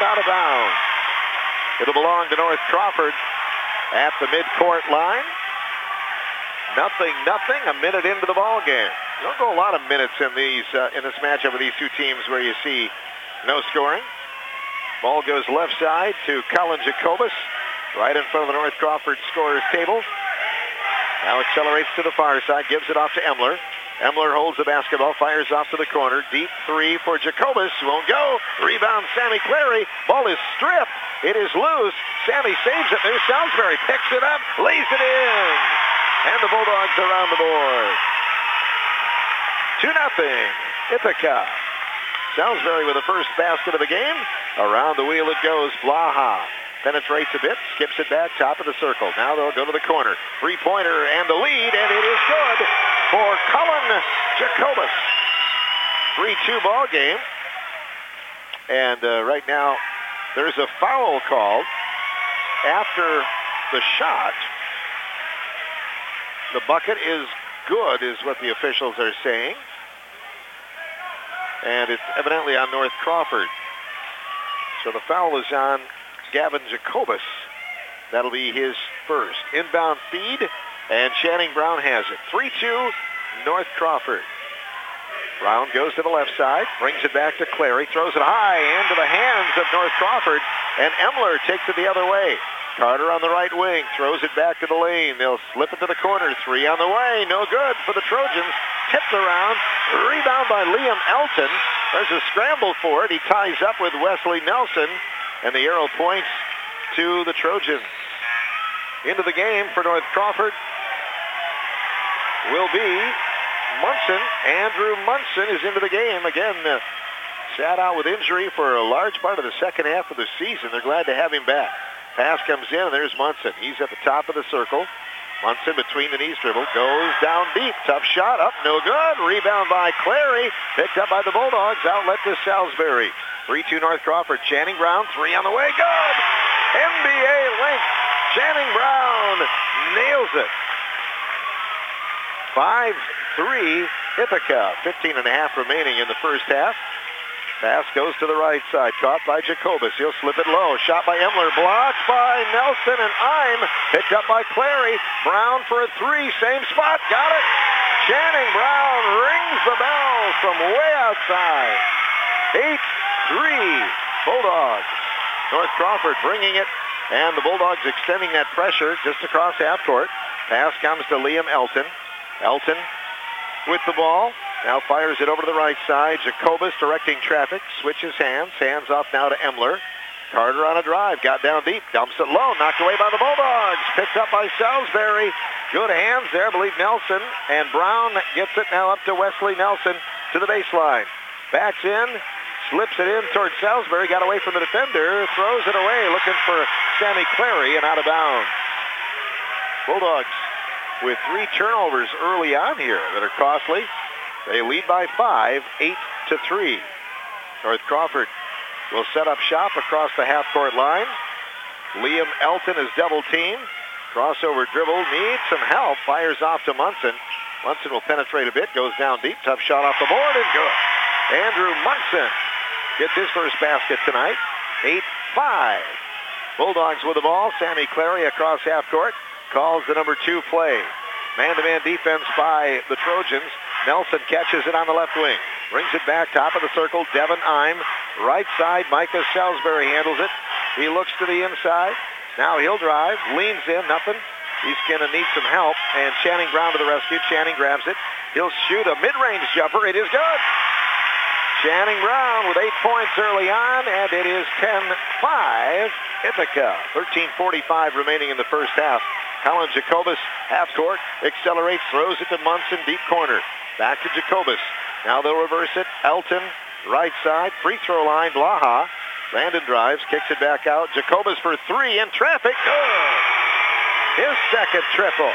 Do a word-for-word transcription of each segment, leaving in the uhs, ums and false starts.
out of bounds. It'll belong to North Crawford at the midcourt line. Nothing, nothing. A minute into the ball game. You don't go a lot of minutes in these uh, in this matchup with these two teams where you see no scoring. Ball goes left side to Colin Jacobus, right in front of the North Crawford scorers table. Now accelerates to the far side, gives it off to Emler. Emler holds the basketball, fires off to the corner. Deep three for Jacobus. Won't go. Rebound, Sammy Clary. Ball is stripped. It is loose. Sammy saves it. There's Salisbury. Picks it up. Lays it in. And the Bulldogs are on the board. two nothing. Ithaca. Salisbury with the first basket of the game. Around the wheel it goes. Blaha penetrates a bit, skips it back, top of the circle. Now they'll go to the corner. Three-pointer and the lead, and it is good for Colin Jacobus. three two ball game. And uh, right now, there's a foul called after the shot. The bucket is good, is what the officials are saying. And it's evidently on North Crawford. So the foul is on Gavin Jacobus. That'll be his first. Inbound feed, and Channing Brown has it. three two, North Crawford. Brown goes to the left side, brings it back to Clary, throws it high into the hands of North Crawford, and Emler takes it the other way. Carter on the right wing, throws it back to the lane. They'll slip it to the corner. Three on the way, no good for the Trojans. Tipped around, rebound by Liam Elton. There's a scramble for it. He ties up with Wesley Nelson, and the arrow points to the Trojans. Into the game for North Crawford will be Munson. Andrew Munson is into the game. Again, uh, sat out with injury for a large part of the second half of the season. They're glad to have him back. Pass comes in, and there's Munson. He's at the top of the circle. Munson between the knees dribble, goes down deep. Tough shot, up, no good. Rebound by Clary. Picked up by the Bulldogs. Outlet to Salisbury. three two North Crawford. Channing Brown, three on the way. Good! N B A length. Channing Brown nails it. five three Ithaca. fifteen and a half remaining in the first half. Pass goes to the right side. Caught by Jacobus. He'll slip it low. Shot by Emler. Blocked by Nelson and I'm. Picked up by Clary. Brown for a three. Same spot. Got it. Channing Brown rings the bell from way outside. eight three Bulldogs. North Crawford bringing it. And the Bulldogs extending that pressure just across half court. Pass comes to Liam Elton. Elton with the ball. Now fires it over to the right side. Jacobus directing traffic. Switches hands. Hands off now to Emler. Carter on a drive. Got down deep. Dumps it low. Knocked away by the Bulldogs. Picked up by Salisbury. Good hands there. I believe Nelson. And Brown gets it now up to Wesley Nelson to the baseline. Backs in. Slips it in towards Salisbury. Got away from the defender. Throws it away. Looking for Sammy Clary and out of bounds. Bulldogs with three turnovers early on here that are costly. They lead by five, eight to three. North Crawford will set up shop across the half-court line. Liam Elton is double-teamed. Crossover dribble, needs some help. Fires off to Munson. Munson will penetrate a bit, goes down deep. Tough shot off the board and good. Andrew Munson gets his first basket tonight. eight five. Bulldogs with the ball. Sammy Clary across half-court calls the number two play. Man-to-man defense by the Trojans. Nelson catches it on the left wing. Brings it back, top of the circle. Devin Ime. Right side, Micah Salisbury handles it. He looks to the inside. Now he'll drive. Leans in, nothing. He's going to need some help. And Channing Brown to the rescue. Channing grabs it. He'll shoot a mid-range jumper. It is good. Channing Brown with eight points early on, and it is ten five Ithaca. thirteen forty-five remaining in the first half. Colin Jacobus, half court, accelerates, throws it to Munson, deep corner. Back to Jacobus. Now they'll reverse it. Elton, right side, free throw line, Blaha. Landon drives, kicks it back out. Jacobus for three in traffic. Good. His second triple.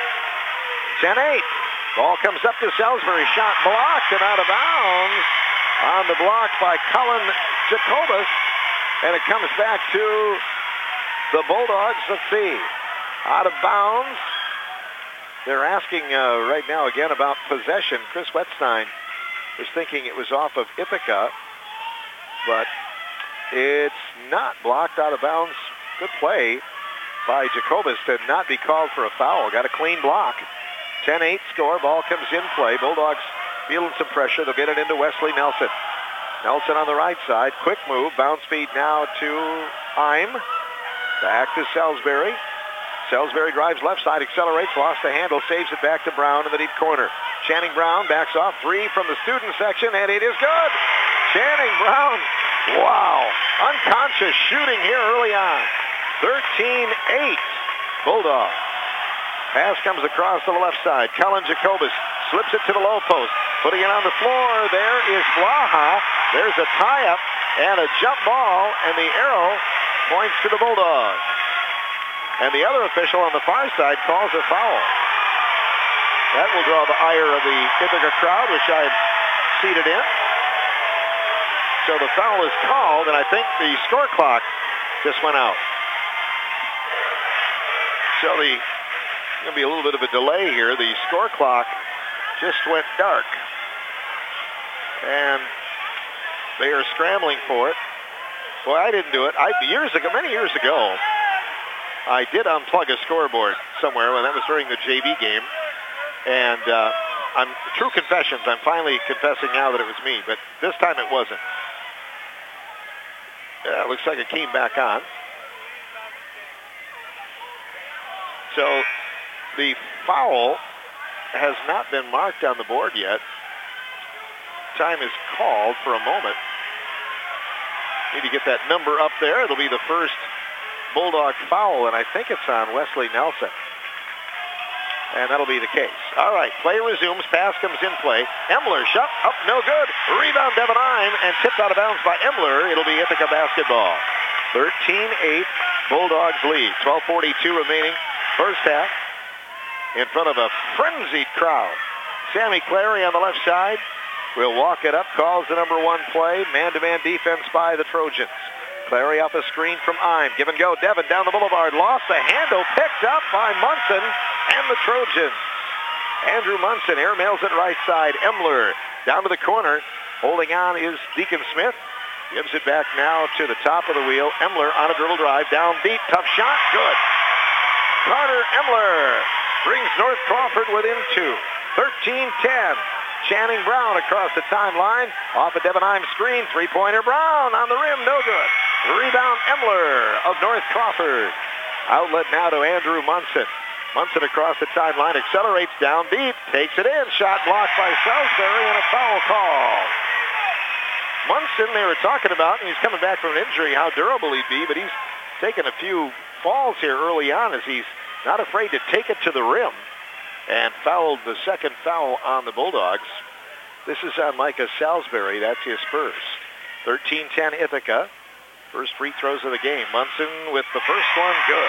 ten eight. Ball comes up to Salisbury. Shot blocked and out of bounds. On the block by Colin Jacobus. And it comes back to the Bulldogs. Let's see. Out of bounds. They're asking uh, right now again about possession. Chris Wetstein was thinking it was off of Ithaca, but it's not blocked out of bounds. Good play by Jacobus to not be called for a foul. Got a clean block. ten eight score. Ball comes in play. Bulldogs feeling some pressure. They'll get it into Wesley Nelson. Nelson on the right side. Quick move. Bounce feed now to Eim. Back to Salisbury. Salisbury drives left side, accelerates, lost the handle, saves it back to Brown in the deep corner. Channing Brown backs off, three from the student section, and it is good. Channing Brown, wow, unconscious shooting here early on. thirteen eight, Bulldogs. Pass comes across to the left side. Cullen Jacobus slips it to the low post. Putting it on the floor, there is Blaha. There's a tie-up and a jump ball, and the arrow points to the Bulldogs. And the other official on the far side calls a foul. That will draw the ire of the Ithaca crowd, which I'm seated in. So the foul is called, and I think the score clock just went out. So the going to be a little bit of a delay here. The score clock just went dark. And they are scrambling for it. Boy, I didn't do it. I, years ago, many years ago, I did unplug a scoreboard somewhere when that was during the J V game. And uh, I'm true confessions. I'm finally confessing now that it was me, but this time it wasn't. Yeah, it looks like it came back on. So the foul has not been marked on the board yet. Time is called for a moment. Need to get that number up there. It'll be the first Bulldog foul, and I think it's on Wesley Nelson. And that'll be the case. All right, play resumes. Pass comes in play. Emler, shot up, no good. Rebound, Devin Eim, and tipped out of bounds by Emler. It'll be Ithaca basketball. thirteen eight, Bulldogs lead. twelve forty-two remaining, first half. In front of a frenzied crowd. Sammy Clary on the left side will walk it up, calls the number one play. Man-to-man defense by the Trojans. Clary off a screen from Eim. Give and go. Devin down the boulevard. Lost the handle. Picked up by Munson and the Trojans. Andrew Munson airmails it right side. Emler down to the corner. Holding on is Deacon Smith. Gives it back now to the top of the wheel. Emler on a dribble drive. Down deep. Tough shot. Good. Carter Emler brings North Crawford within two. thirteen ten. Channing Brown across the timeline. Off a Devin Eim screen. Three-pointer Brown on the rim. No good. Rebound Emler of North Crawford. Outlet now to Andrew Munson. Munson across the timeline. Accelerates down deep. Takes it in. Shot blocked by Salisbury and a foul call. Munson, they were talking about, and he's coming back from an injury, how durable he'd be, but he's taken a few falls here early on as he's not afraid to take it to the rim. And fouled the second foul on the Bulldogs. This is on Micah Salisbury. That's his first. thirteen ten Ithaca. First free throws of the game. Munson with the first one. Good.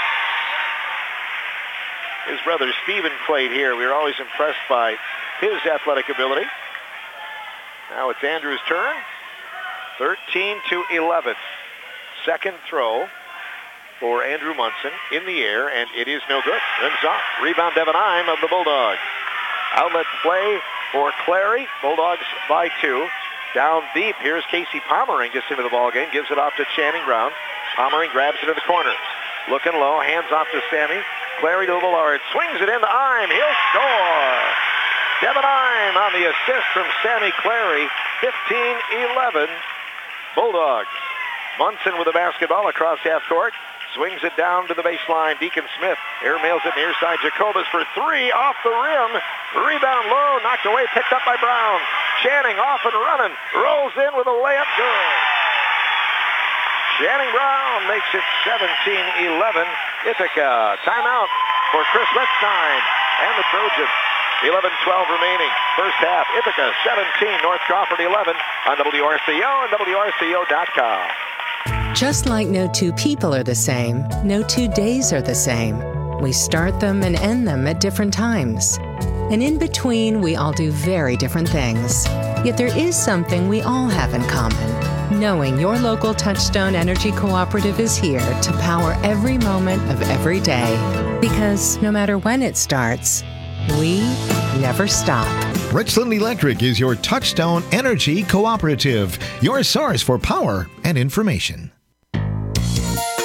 His brother Steven played here. We were always impressed by his athletic ability. Now it's Andrew's turn. thirteen to eleven. Second throw for Andrew Munson in the air, and it is no good. Rims off. Rebound Devin Eim of the Bulldogs. Outlet play for Clary. Bulldogs by two. Down deep. Here's Casey Pomerang gets into the ballgame. Gives it off to Channing Brown. Pomerang grabs it in the corner. Looking low. Hands off to Sammy. Clary to Villard. Swings it into Eim. He'll score. Devin Eim on the assist from Sammy Clary. fifteen eleven. Bulldogs. Munson with the basketball across half court. Swings it down to the baseline. Deacon Smith airmails it near side. Jacobus for three off the rim. Rebound low. Knocked away. Picked up by Brown. Channing off and running. Rolls in with a layup. Good. Channing Brown makes it seventeen eleven. Ithaca. Timeout for Chris Wettstein and the Trojans. eleven twelve remaining. First half. Ithaca seventeen. North Crawford eleven on W R C O and W R C O dot com. Just like no two people are the same, no two days are the same. We start them and end them at different times. And in between, we all do very different things. Yet there is something we all have in common. Knowing your local Touchstone Energy Cooperative is here to power every moment of every day. Because no matter when it starts, we never stop. Richland Electric is your Touchstone Energy Cooperative, your source for power and information.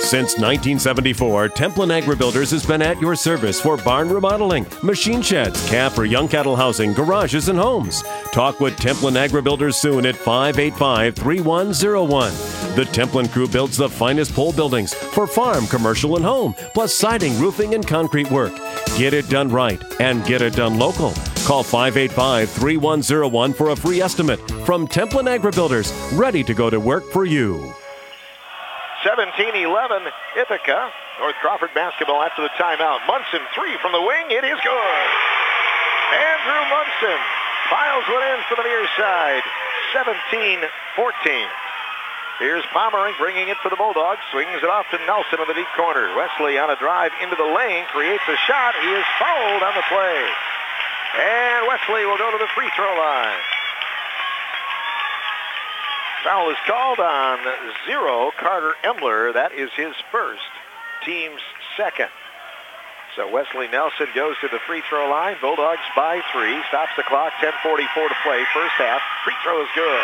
Since nineteen seventy-four, Templin Agri-Builders has been at your service for barn remodeling, machine sheds, calf or young cattle housing, garages, and homes. Talk with Templin Agri-Builders soon at five eight five, three one zero one. The Templin crew builds the finest pole buildings for farm, commercial, and home, plus siding, roofing, and concrete work. Get it done right and get it done local. Call five eight five, three one zero one for a free estimate from Templin Agri-Builders, ready to go to work for you. seventeen eleven, Ithaca. North Crawford basketball after the timeout. Munson, three from the wing. It is good. Andrew Munson files one in from the near side. seventeen fourteen. Here's Pomerink bringing it for the Bulldogs. Swings it off to Nelson in the deep corner. Wesley on a drive into the lane. Creates a shot. He is fouled on the play. And Wesley will go to the free throw line. Foul is called on zero, Carter Emler. That is his first, team's second. So Wesley Nelson goes to the free throw line. Bulldogs by three. Stops the clock. ten forty-four to play. First half. Free throw is good.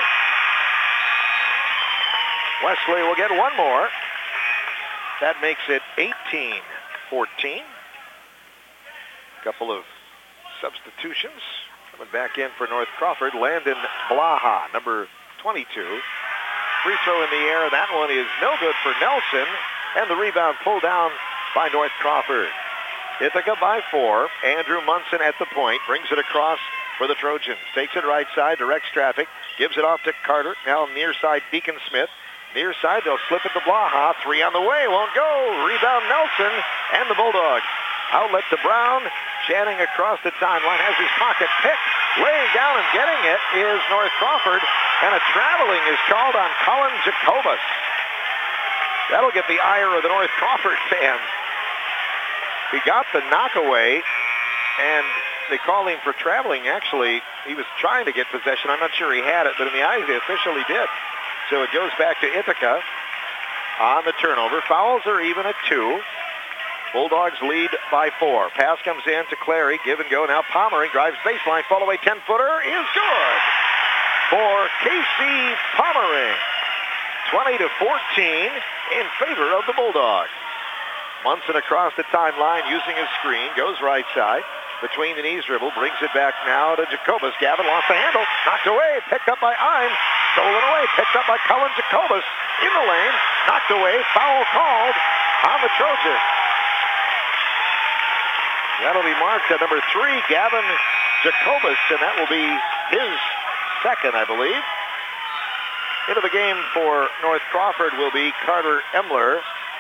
Wesley will get one more. That makes it eighteen fourteen. Couple of substitutions. Coming back in for North Crawford. Landon Blaha, number twenty-two. Free throw in the air. That one is no good for Nelson. And the rebound pulled down by North Crawford. Ithaca by four. Andrew Munson at the point. Brings it across for the Trojans. Takes it right side. Directs traffic. Gives it off to Carter. Now near side Deacon Smith. Near side, they'll slip it to Blaha. Three on the way. Won't go. Rebound Nelson. And the Bulldogs. Outlet to Brown. Channing across the timeline. Has his pocket picked. Laying down and getting it is North Crawford. And a traveling is called on Colin Jacobus. That'll get the ire of the North Crawford fans. He got the knockaway, and they call him for traveling. Actually, he was trying to get possession. I'm not sure he had it, but in the eyes, the official, he did. So it goes back to Ithaca on the turnover. Fouls are even at two. Bulldogs lead by four. Pass comes in to Clary. Give and go. Now Pomerink drives baseline. Fall away ten-footer is good for Casey Pomerink. twenty to fourteen in favor of the Bulldogs. Munson across the timeline using his screen. Goes right side. Between the knees dribble. Brings it back now to Jacobus. Gavin lost the handle. Knocked away. Picked up by Eim. Stolen away. Picked up by Colin Jacobus. In the lane. Knocked away. Foul called on the Trojans. That'll be marked at number three, Gavin Jacobus, and that will be his second, I believe. Into the game for North Crawford will be Carter Emler.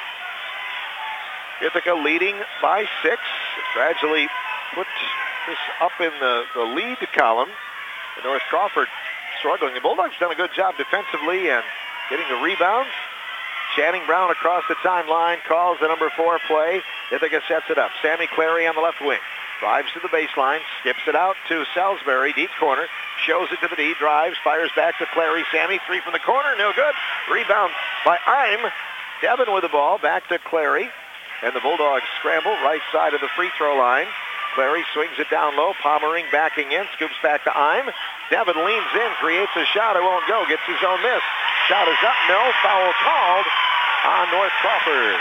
Ithaca leading by six. Gradually put this up in the, the lead column. The North Crawford struggling. The Bulldogs done a good job defensively and getting the rebounds. Channing Brown across the timeline calls the number four play. Ithaca sets it up. Sammy Clary on the left wing. Drives to the baseline. Skips it out to Salisbury. Deep corner. Shows it to the D. Drives. Fires back to Clary. Sammy, three from the corner. No good. Rebound by Eim. Devin with the ball. Back to Clary. And the Bulldogs scramble right side of the free throw line. Clary swings it down low. Pomerink backing in. Scoops back to Eim. Devin leans in. Creates a shot. It won't go. Gets his own miss. Shot is up. No. Foul called on North Crawford.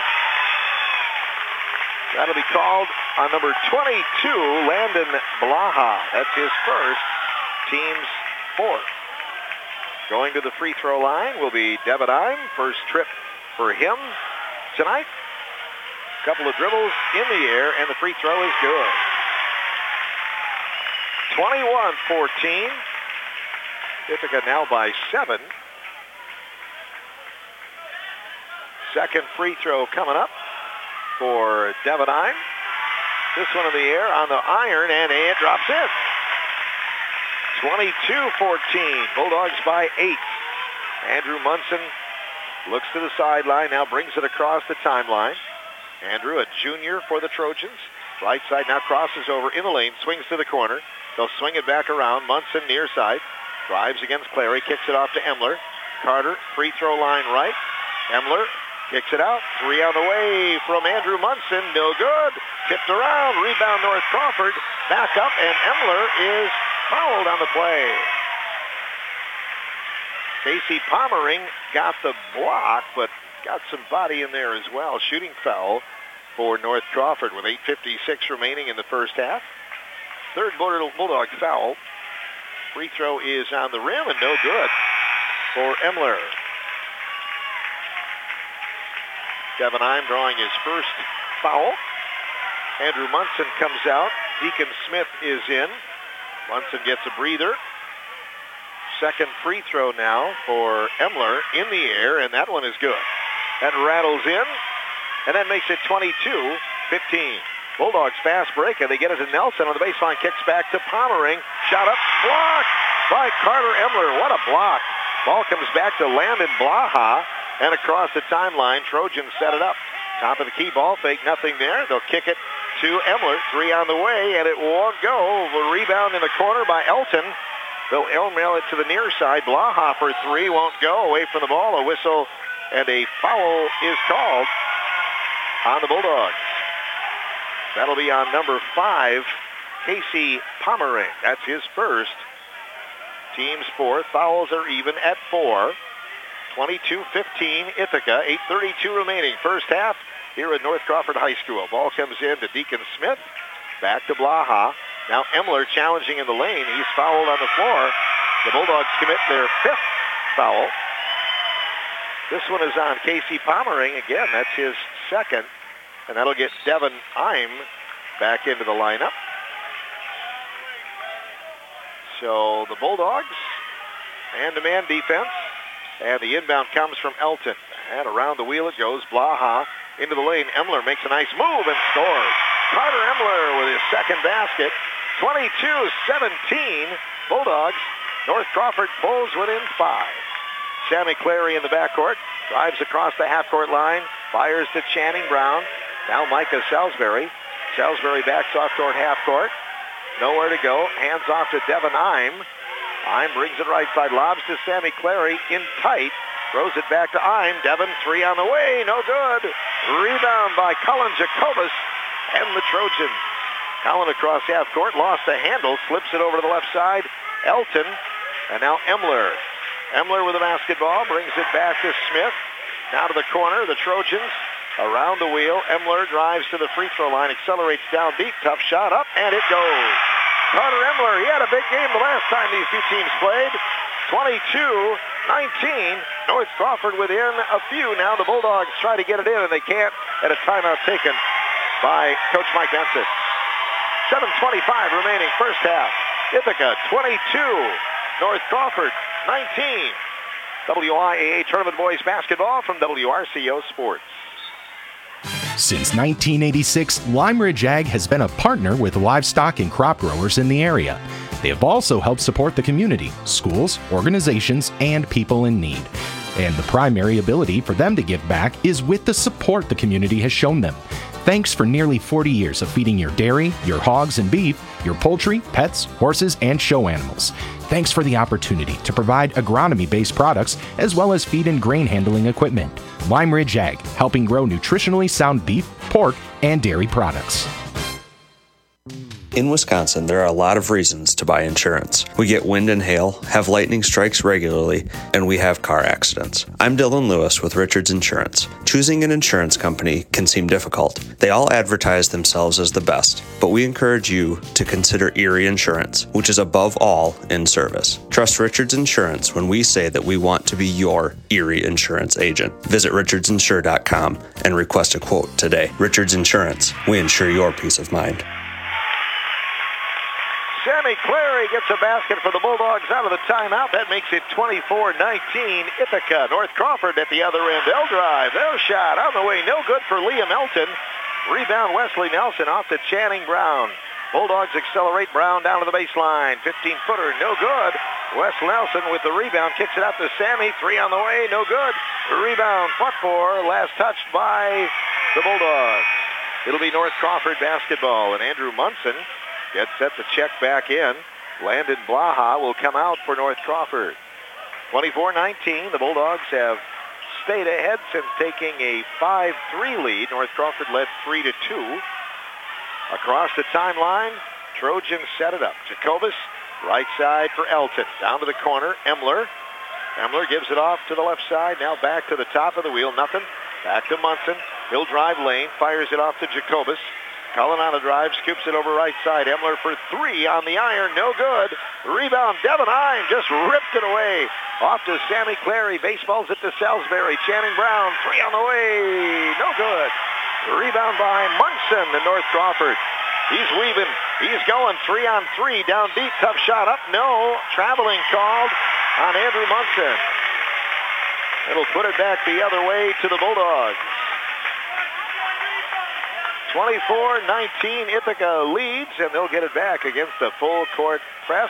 That'll be called on number twenty-two, Landon Blaha. That's his first, team's fourth. Going to the free throw line will be Devin Eim. First trip for him tonight. Couple of dribbles in the air, and the free throw is good. twenty-one fourteen. Ithaca now by seven. Second free throw coming up for Devin Eim. This one in the air on the iron, and it drops in. twenty-two fourteen. Bulldogs by eight. Andrew Munson looks to the sideline, now brings it across the timeline. Andrew, a junior for the Trojans. Right side now crosses over in the lane, swings to the corner. They'll swing it back around. Munson near side. Drives against Clary, kicks it off to Emler. Carter, free throw line right. Emler kicks it out. Three on the way from Andrew Munson. No good. Tipped around. Rebound North Crawford. Back up, and Emler is fouled on the play. Casey Pomerink got the block, but got some body in there as well. Shooting foul for North Crawford with eight fifty-six remaining in the first half. Third Bulldog foul. Free throw is on the rim and no good for Emler. Devin Heim drawing his first foul. Andrew Munson comes out. Deacon Smith is in. Munson gets a breather. Second free throw now for Emler in the air, and that one is good. That rattles in, and that makes it twenty-two fifteen. Bulldogs fast break, and they get it to Nelson on the baseline. Kicks back to Pommering. Shot up, blocked by Carter Emler. What a block. Ball comes back to Landon Blaha, and across the timeline, Trojans set it up. Top of the key, ball fake, nothing there. They'll kick it to Emler. Three on the way, and it won't go. A rebound in the corner by Elton. They'll airmail it to the near side. Blaha for three, won't go. Away from the ball, a whistle, and a foul is called on the Bulldogs. That'll be on number five, Casey Pommering. That's his first. Team's fourth. Fouls are even at four. twenty-two fifteen Ithaca. eight thirty-two remaining. First half here at North Crawford High School. Ball comes in to Deacon Smith. Back to Blaha. Now Emler challenging in the lane. He's fouled on the floor. The Bulldogs commit their fifth foul. This one is on Casey Pommering. Again, that's his second. And that'll get Devin Heim back into the lineup. So the Bulldogs, man-to-man defense. And the inbound comes from Elton. And around the wheel it goes. Blaha into the lane. Emler makes a nice move and scores. Carter Emler with his second basket. twenty-two seventeen. Bulldogs. North Crawford pulls within five. Sammy Clary in the backcourt. Drives across the half-court line. Fires to Channing Brown. Now Micah Salisbury. Salisbury backs off toward half-court. Nowhere to go. Hands off to Devin Heim. Heim brings it right side. Lobs to Sammy Clary in tight. Throws it back to Heim. Devin, three on the way. No good. Rebound by Colin Jacobus and the Trojans. Colin across half court. Lost the handle. Slips it over to the left side. Elton. And now Emler. Emler with the basketball. Brings it back to Smith. Now to the corner. The Trojans around the wheel. Emler drives to the free throw line. Accelerates down deep. Tough shot up. And it goes. Carter Emler, he had a big game the last time these two teams played. twenty-two nineteen. North Crawford within a few. Now the Bulldogs try to get it in, and they can't at a timeout taken by Coach Mike Benson. seven twenty-five remaining first half. Ithaca twenty-two. North Crawford nineteen. W I A A Tournament Boys Basketball from W R C O Sports. Since nineteen eighty-six, Lime Ridge Ag has been a partner with livestock and crop growers in the area. They have also helped support the community, schools, organizations, and people in need. And the primary ability for them to give back is with the support the community has shown them. Thanks for nearly forty years of feeding your dairy, your hogs and beef, your poultry, pets, horses, and show animals. Thanks for the opportunity to provide agronomy-based products as well as feed and grain handling equipment. Lime Ridge Ag, helping grow nutritionally sound beef, pork, and dairy products. In Wisconsin, there are a lot of reasons to buy insurance. We get wind and hail, have lightning strikes regularly, and we have car accidents. I'm Dylan Lewis with Richards Insurance. Choosing an insurance company can seem difficult. They all advertise themselves as the best, but we encourage you to consider Erie Insurance, which is above all in service. Trust Richards Insurance when we say that we want to be your Erie Insurance agent. Visit richards insure dot com and request a quote today. Richards Insurance, we insure your peace of mind. Sammy Clary gets a basket for the Bulldogs out of the timeout. That makes it twenty-four nineteen. Ithaca. North Crawford at the other end. They'll drive. They'll shot. On the way. No good for Liam Elton. Rebound Wesley Nelson off to Channing Brown. Bulldogs accelerate. Brown down to the baseline. fifteen-footer. No good. Wes Nelson with the rebound. Kicks it out to Sammy. Three on the way. No good. Rebound. Fought for. Last touched by the Bulldogs. It'll be North Crawford basketball. And Andrew Munson gets set to check back in. Landon Blaha will come out for North Crawford. twenty-four nineteen. The Bulldogs have stayed ahead since taking a five three lead. North Crawford led three to two. Across the timeline, Trojans set it up. Jacobus, right side for Elton. Down to the corner, Emler. Emler gives it off to the left side. Now back to the top of the wheel. Nothing. Back to Munson. He'll drive lane. Fires it off to Jacobus. Cullen on a drive. Scoops it over right side. Emler for three on the iron. No good. Rebound. Devin Heim just ripped it away. Off to Sammy Clary. Baseballs it to Salisbury. Channing Brown. Three on the way. No good. Rebound by Munson to North Crawford. He's weaving. He's going three on three. Down deep. Tough shot up. No. Traveling called on Andrew Munson. It'll put it back the other way to the Bulldogs. twenty-four nineteen, Ithaca leads, and they'll get it back against the full court press.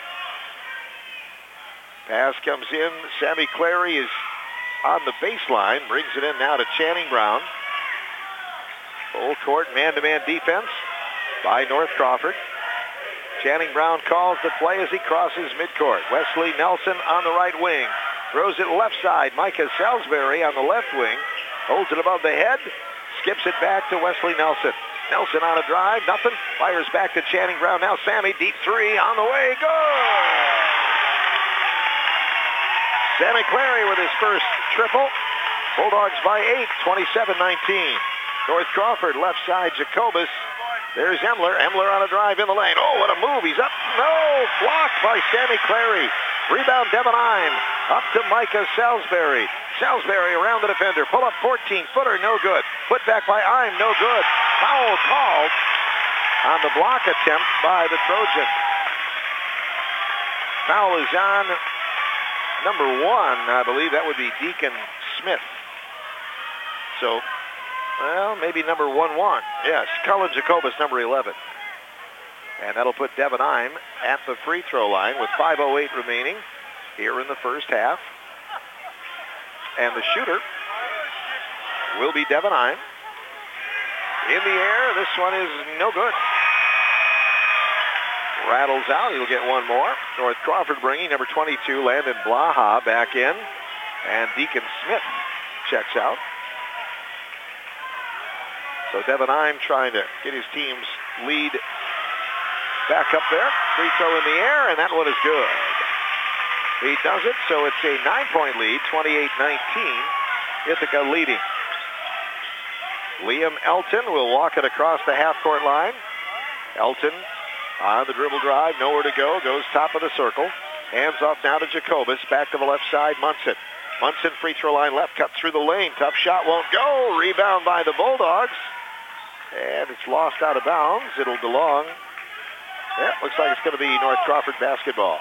Pass comes in. Sammy Clary is on the baseline. Brings it in now to Channing Brown. Full court man-to-man defense by North Crawford. Channing Brown calls the play as he crosses midcourt. Wesley Nelson on the right wing. Throws it left side. Micah Salisbury on the left wing. Holds it above the head. Skips it back to Wesley Nelson. Nelson on a drive. Nothing. Fires back to Channing Brown. Now Sammy. Deep three on the way. Good! Sammy Clary with his first triple. Bulldogs by eight. twenty-seven nineteen. North Crawford left side. Jacobus. There's Emler. Emler on a drive in the lane. Oh, what a move. He's up. No. Blocked by Sammy Clary. Rebound Devin Heim. Up to Micah Salisbury. Salisbury around the defender. Pull up fourteen-footer. No good. Put back by Heim. No good. Foul called on the block attempt by the Trojans. Foul is on number one. I believe that would be Deacon Smith. So, well, maybe number one one. Yes, Cullen Jacobus, number eleven. And that'll put Devin Heim at the free throw line with five oh eight remaining here in the first half. And the shooter will be Devin Heim. In the air, this one is no good. Rattles out, he'll get one more. North Crawford bringing number twenty-two, Landon Blaha, back in. And Deacon Smith checks out. So Devin Heim trying to get his team's lead back up there. Free throw in the air, and that one is good. He does it, so it's a nine-point lead, twenty-eight nineteen. Ithaca leading. Liam Elton will walk it across the half-court line. Elton on the dribble drive, nowhere to go, goes top of the circle. Hands off now to Jacobus, back to the left side, Munson. Munson free throw line left, cut through the lane. Tough shot won't go. Rebound by the Bulldogs. And it's lost out of bounds. It'll belong. Yeah, looks like it's going to be North Crawford basketball.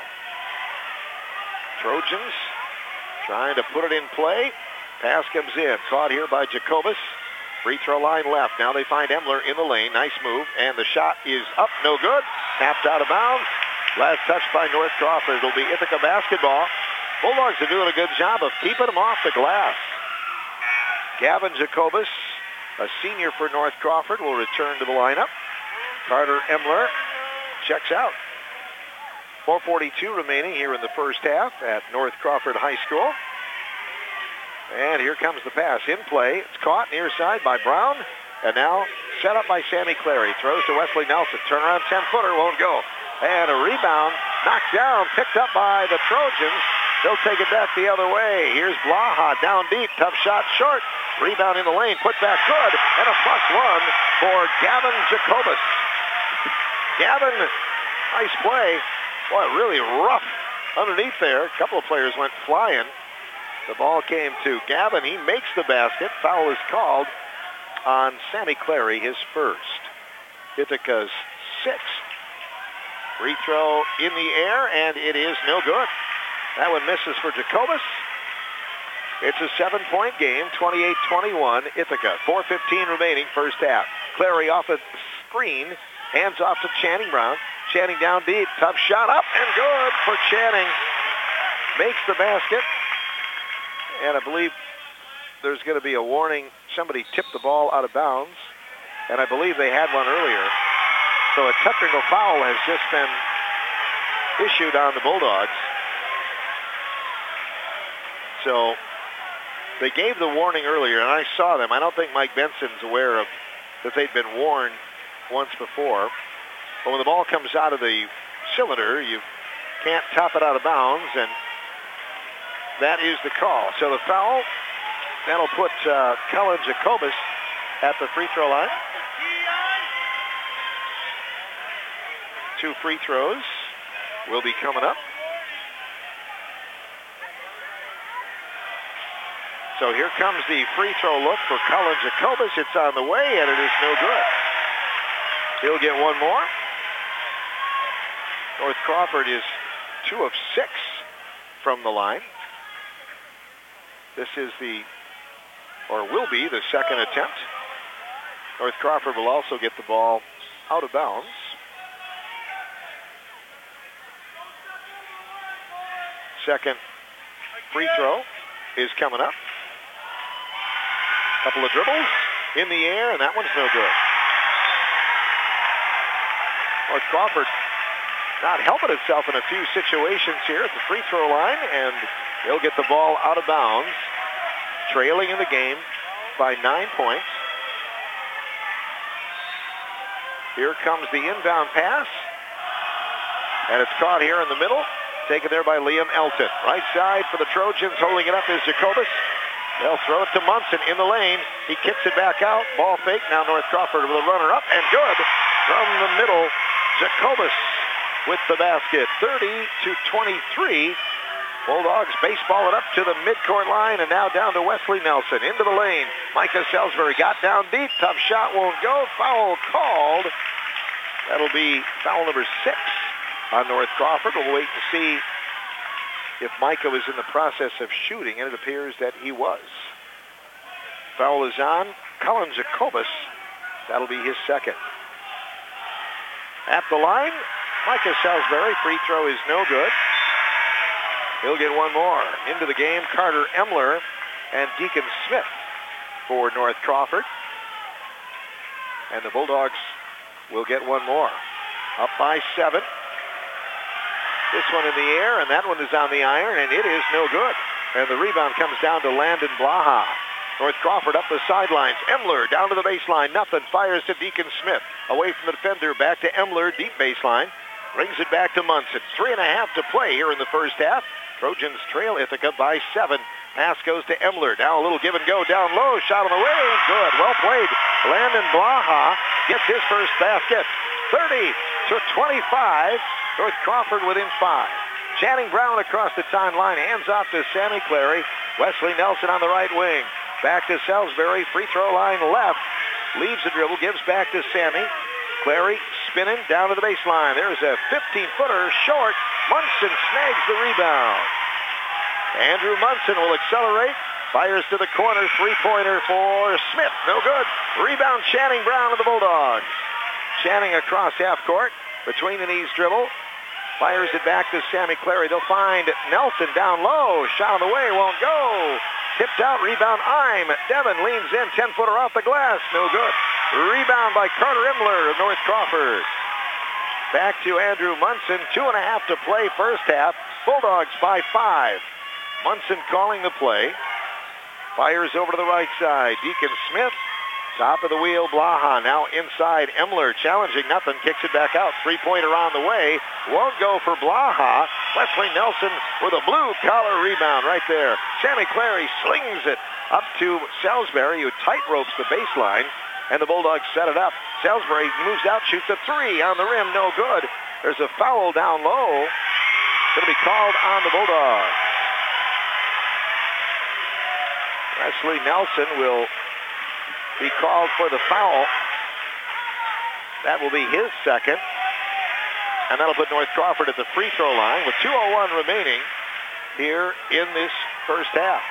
Trojans trying to put it in play. Pass comes in. Caught here by Jacobus. Free throw line left. Now they find Emler in the lane. Nice move. And the shot is up. No good. Tapped out of bounds. Last touch by North Crawford. It'll be Ithaca basketball. Bulldogs are doing a good job of keeping them off the glass. Gavin Jacobus, a senior for North Crawford, will return to the lineup. Carter Emler checks out. four forty-two remaining here in the first half at North Crawford High School. And here comes the pass in play. It's caught near side by Brown. And now set up by Sammy Clary. Throws to Wesley Nelson. Turnaround ten-footer won't go. And a rebound knocked down, picked up by the Trojans. They'll take it back the other way. Here's Blaha down deep. Tough shot short. Rebound in the lane. Put back good. And a plus one for Gavin Jacobus. Gavin, nice play. Boy, really rough underneath there. A couple of players went flying. The ball came to Gavin. He makes the basket. Foul is called on Sammy Clary, his first. Ithaca's sixth. Free throw in the air, and it is no good. That one misses for Jacobus. It's a seven-point game, twenty-eight twenty-one, Ithaca. four fifteen remaining, first half. Clary off a screen, hands off to Channing Brown. Channing down deep, tough shot up, and good for Channing. Makes the basket. And I believe there's going to be a warning. Somebody tipped the ball out of bounds, and I believe they had one earlier. So a technical foul has just been issued on the Bulldogs. So they gave the warning earlier, and I saw them. I don't think Mike Benson's aware of that they'd been warned once before. But when the ball comes out of the cylinder, you can't top it out of bounds, and that is the call. So the foul, that'll put uh, Cullen Jacobus at the free throw line. Two free throws will be coming up. So here comes the free throw look for Cullen Jacobus. It's on the way, and it is no good. He'll get one more. North Crawford is two of six from the line. This is the, or will be, the second attempt. North Crawford will also get the ball out of bounds. Second free throw is coming up. Couple of dribbles in the air, and that one's no good. North Crawford not helping itself in a few situations here at the free throw line, and they'll get the ball out of bounds, trailing in the game by nine points. Here comes the inbound pass, and it's caught here in the middle, taken there by Liam Elton. Right side for the Trojans, holding it up is Jacobus. They'll throw it to Munson in the lane. He kicks it back out. Ball fake. Now North Crawford with a runner up, and good from the middle. Jacobus with the basket. thirty to twenty-three. Bulldogs baseball it up to the midcourt line, and now down to Wesley Nelson. Into the lane. Micah Salisbury got down deep. Tough shot won't go. Foul called. That'll be foul number six on North Crawford. We'll wait to see if Micah was in the process of shooting, and it appears that he was. Foul is on Cullen Jacobus. That'll be his second. At the line, Micah Salisbury. Free throw is no good. He'll get one more. Into the game, Carter Emler and Deacon Smith for North Crawford. And the Bulldogs will get one more. Up by seven. This one in the air, and that one is on the iron, and it is no good. And the rebound comes down to Landon Blaha. North Crawford up the sidelines. Emler down to the baseline. Nothing. Fires to Deacon Smith. Away from the defender. Back to Emler. Deep baseline. Brings it back to Munson. Three and a half to play here in the first half. Trojans trail Ithaca by seven. Pass goes to Emler. Now a little give and go down low. Shot on the way, and good. Well played. Landon Blaha gets his first basket. thirty to twenty-five. North Crawford within five. Channing Brown across the timeline. Hands off to Sammy Clary. Wesley Nelson on the right wing. Back to Salisbury. Free throw line left. Leaves the dribble. Gives back to Sammy. Clary spinning down to the baseline. There's a fifteen-footer short. Munson snags the rebound. Andrew Munson will accelerate. Fires to the corner. Three-pointer for Smith. No good. Rebound Channing Brown of the Bulldogs. Channing across half court. Between the knees dribble. Fires it back to Sammy Clary. They'll find Nelson down low. Shot on the way. Won't go. Tipped out. Rebound Ime. Devin leans in. ten-footer off the glass. No good. Rebound by Carter Imler of North Crawford. Back to Andrew Munson. Two and a half to play first half. Bulldogs by five. Munson calling the play. Fires over to the right side. Deacon Smith. Top of the wheel, Blaha now inside. Emler challenging nothing, kicks it back out. Three-pointer on the way. Won't go for Blaha. Wesley Nelson with a blue-collar rebound right there. Sammy Clary slings it up to Salisbury, who tight ropes the baseline, and the Bulldogs set it up. Salisbury moves out, shoots a three on the rim, no good. There's a foul down low. Going to be called on the Bulldogs. Wesley Nelson will be called for the foul. That will be his second. And that'll put North Crawford at the free throw line with two oh one remaining here in this first half.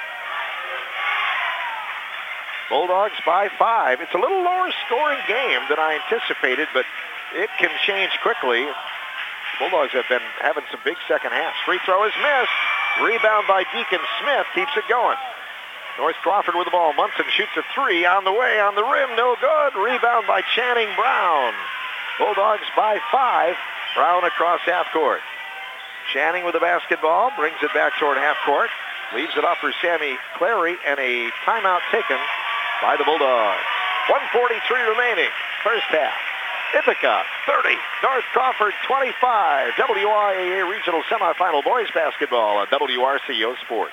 Bulldogs by five. It's a little lower scoring game than I anticipated, but it can change quickly. The Bulldogs have been having some big second halves. Free throw is missed. Rebound by Deacon Smith keeps it going. North Crawford with the ball. Munson shoots a three on the way, on the rim, no good. Rebound by Channing Brown. Bulldogs by five. Brown across half court. Channing with the basketball, brings it back toward half court. Leaves it up for Sammy Clary, and a timeout taken by the Bulldogs. one forty-three remaining, first half. Ithaca thirty, North Crawford twenty-five. W I A A Regional Semifinal Boys Basketball on W R C O Sports.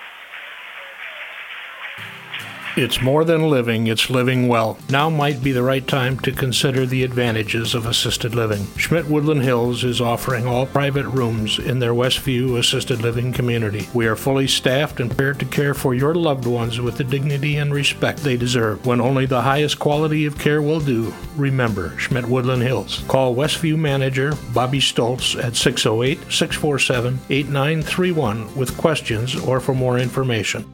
It's more than living, it's living well. Now might be the right time to consider the advantages of assisted living. Schmidt Woodland Hills is offering all private rooms in their Westview assisted living community. We are fully staffed and prepared to care for your loved ones with the dignity and respect they deserve. When only the highest quality of care will do, remember Schmidt Woodland Hills. Call Westview manager Bobby Stoltz at six oh eight, six four seven, eight nine three one with questions or for more information.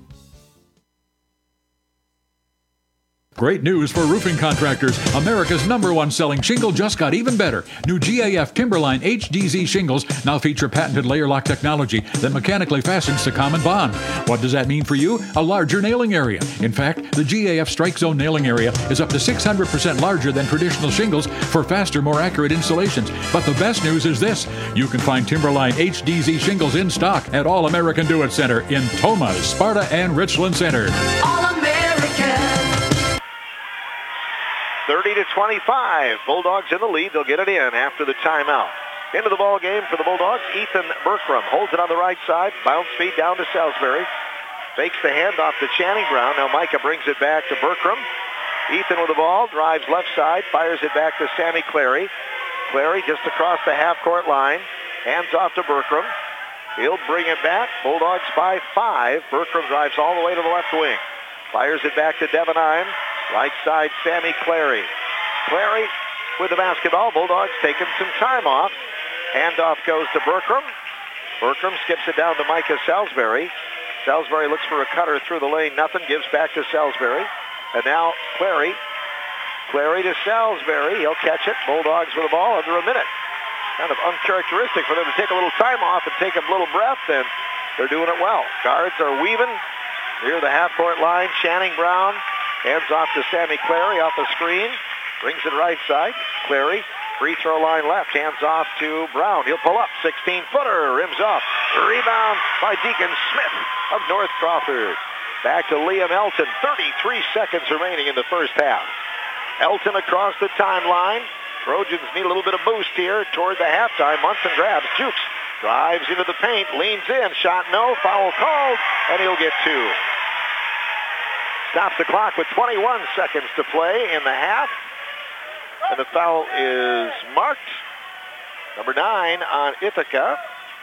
Great news for roofing contractors. America's number one selling shingle just got even better. New G A F Timberline H D Z shingles now feature patented layer lock technology that mechanically fastens to common bond. What does that mean for you? A larger nailing area. In fact, the G A F Strike Zone nailing area is up to six hundred percent larger than traditional shingles for faster, more accurate installations. But the best news is this. You can find Timberline H D Z shingles in stock at All American Do It Center in Tomah, Sparta, and Richland Center. All American. thirty to twenty-five. Bulldogs in the lead. They'll get it in after the timeout. Into the ball game for the Bulldogs. Ethan Berkram holds it on the right side. Bounce feed down to Salisbury. Fakes the handoff to Channing Brown. Now Micah brings it back to Berkram. Ethan with the ball. Drives left side. Fires it back to Sammy Clary. Clary just across the half-court line. Hands off to Berkram. He'll bring it back. Bulldogs by five. Berkram drives all the way to the left wing. Fires it back to Devin Ime. Right side, Sammy Clary. Clary with the basketball. Bulldogs taking some time off. Handoff goes to Berkram. Berkram skips it down to Micah Salisbury. Salisbury looks for a cutter through the lane. Nothing. Gives back to Salisbury. And now Clary. Clary to Salisbury. He'll catch it. Bulldogs with the ball under a minute. Kind of uncharacteristic for them to take a little time off and take a little breath, and they're doing it well. Guards are weaving near the half-court line. Channing Brown hands off to Sammy Clary off the screen. Brings it right side. Clary, free throw line left. Hands off to Brown. He'll pull up. sixteen-footer. Rims off. Rebound by Deacon Smith of North Crawford. Back to Liam Elton. thirty-three seconds remaining in the first half. Elton across the timeline. Trojans need a little bit of boost here toward the halftime. Munson grabs. Jukes drives into the paint. Leans in. Shot no. Foul called. And he'll get two. Stops the clock with twenty-one seconds to play in the half. And the foul is marked. Number nine on Ithaca.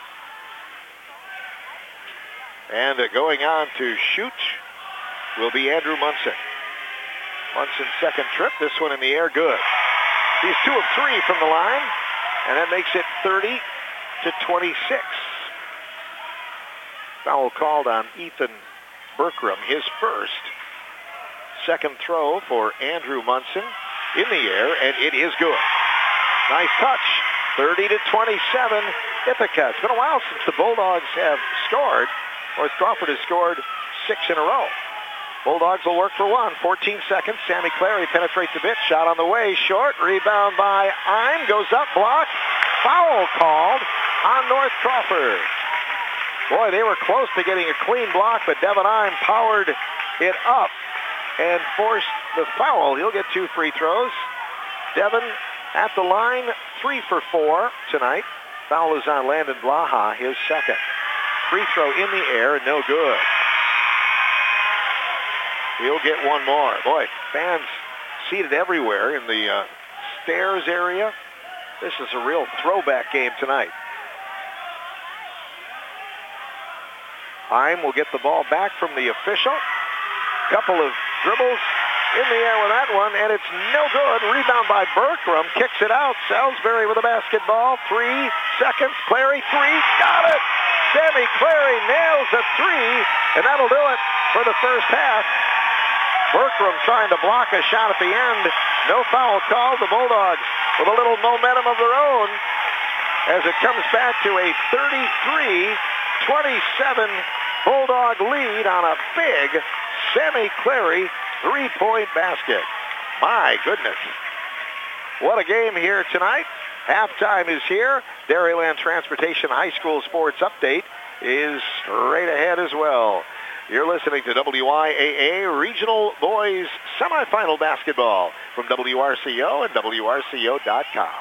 And going on to shoot will be Andrew Munson. Munson's second trip. This one in the air, good. He's two of three from the line. And that makes it thirty to twenty-six. Foul called on Ethan Berkram, his first. Second throw for Andrew Munson in the air, and it is good. Nice touch. thirty to twenty-seven. Ithaca. It's been a while since the Bulldogs have scored. North Crawford has scored six in a row. Bulldogs will work for one. fourteen seconds. Sammy Clary penetrates a bit. Shot on the way. Short. Rebound by Ime. Goes up. Blocked. Foul called on North Crawford. Boy, they were close to getting a clean block, but Devin Ime powered it up and forced the foul. He'll get two free throws. Devin at the line, three for four tonight. Foul is on Landon Blaha, his second. Free throw in the air, and no good. He'll get one more. Boy, fans seated everywhere in the uh, stairs area. This is a real throwback game tonight. Ime will get the ball back from the official. Couple of dribbles in the air with that one, and it's no good. Rebound by Berkram. Kicks it out. Salisbury with a basketball. Three seconds. Clary, three. Got it! Sammy Clary nails a three, and that'll do it for the first half. Berkram trying to block a shot at the end. No foul called. The Bulldogs with a little momentum of their own as it comes back to a thirty-three twenty-seven Bulldog lead on a big Sammy Clary three-point basket. My goodness. What a game here tonight. Halftime is here. Dairyland Transportation High School Sports Update is straight ahead as well. You're listening to W I A A Regional Boys Semifinal Basketball from W R C O and W R C O dot com.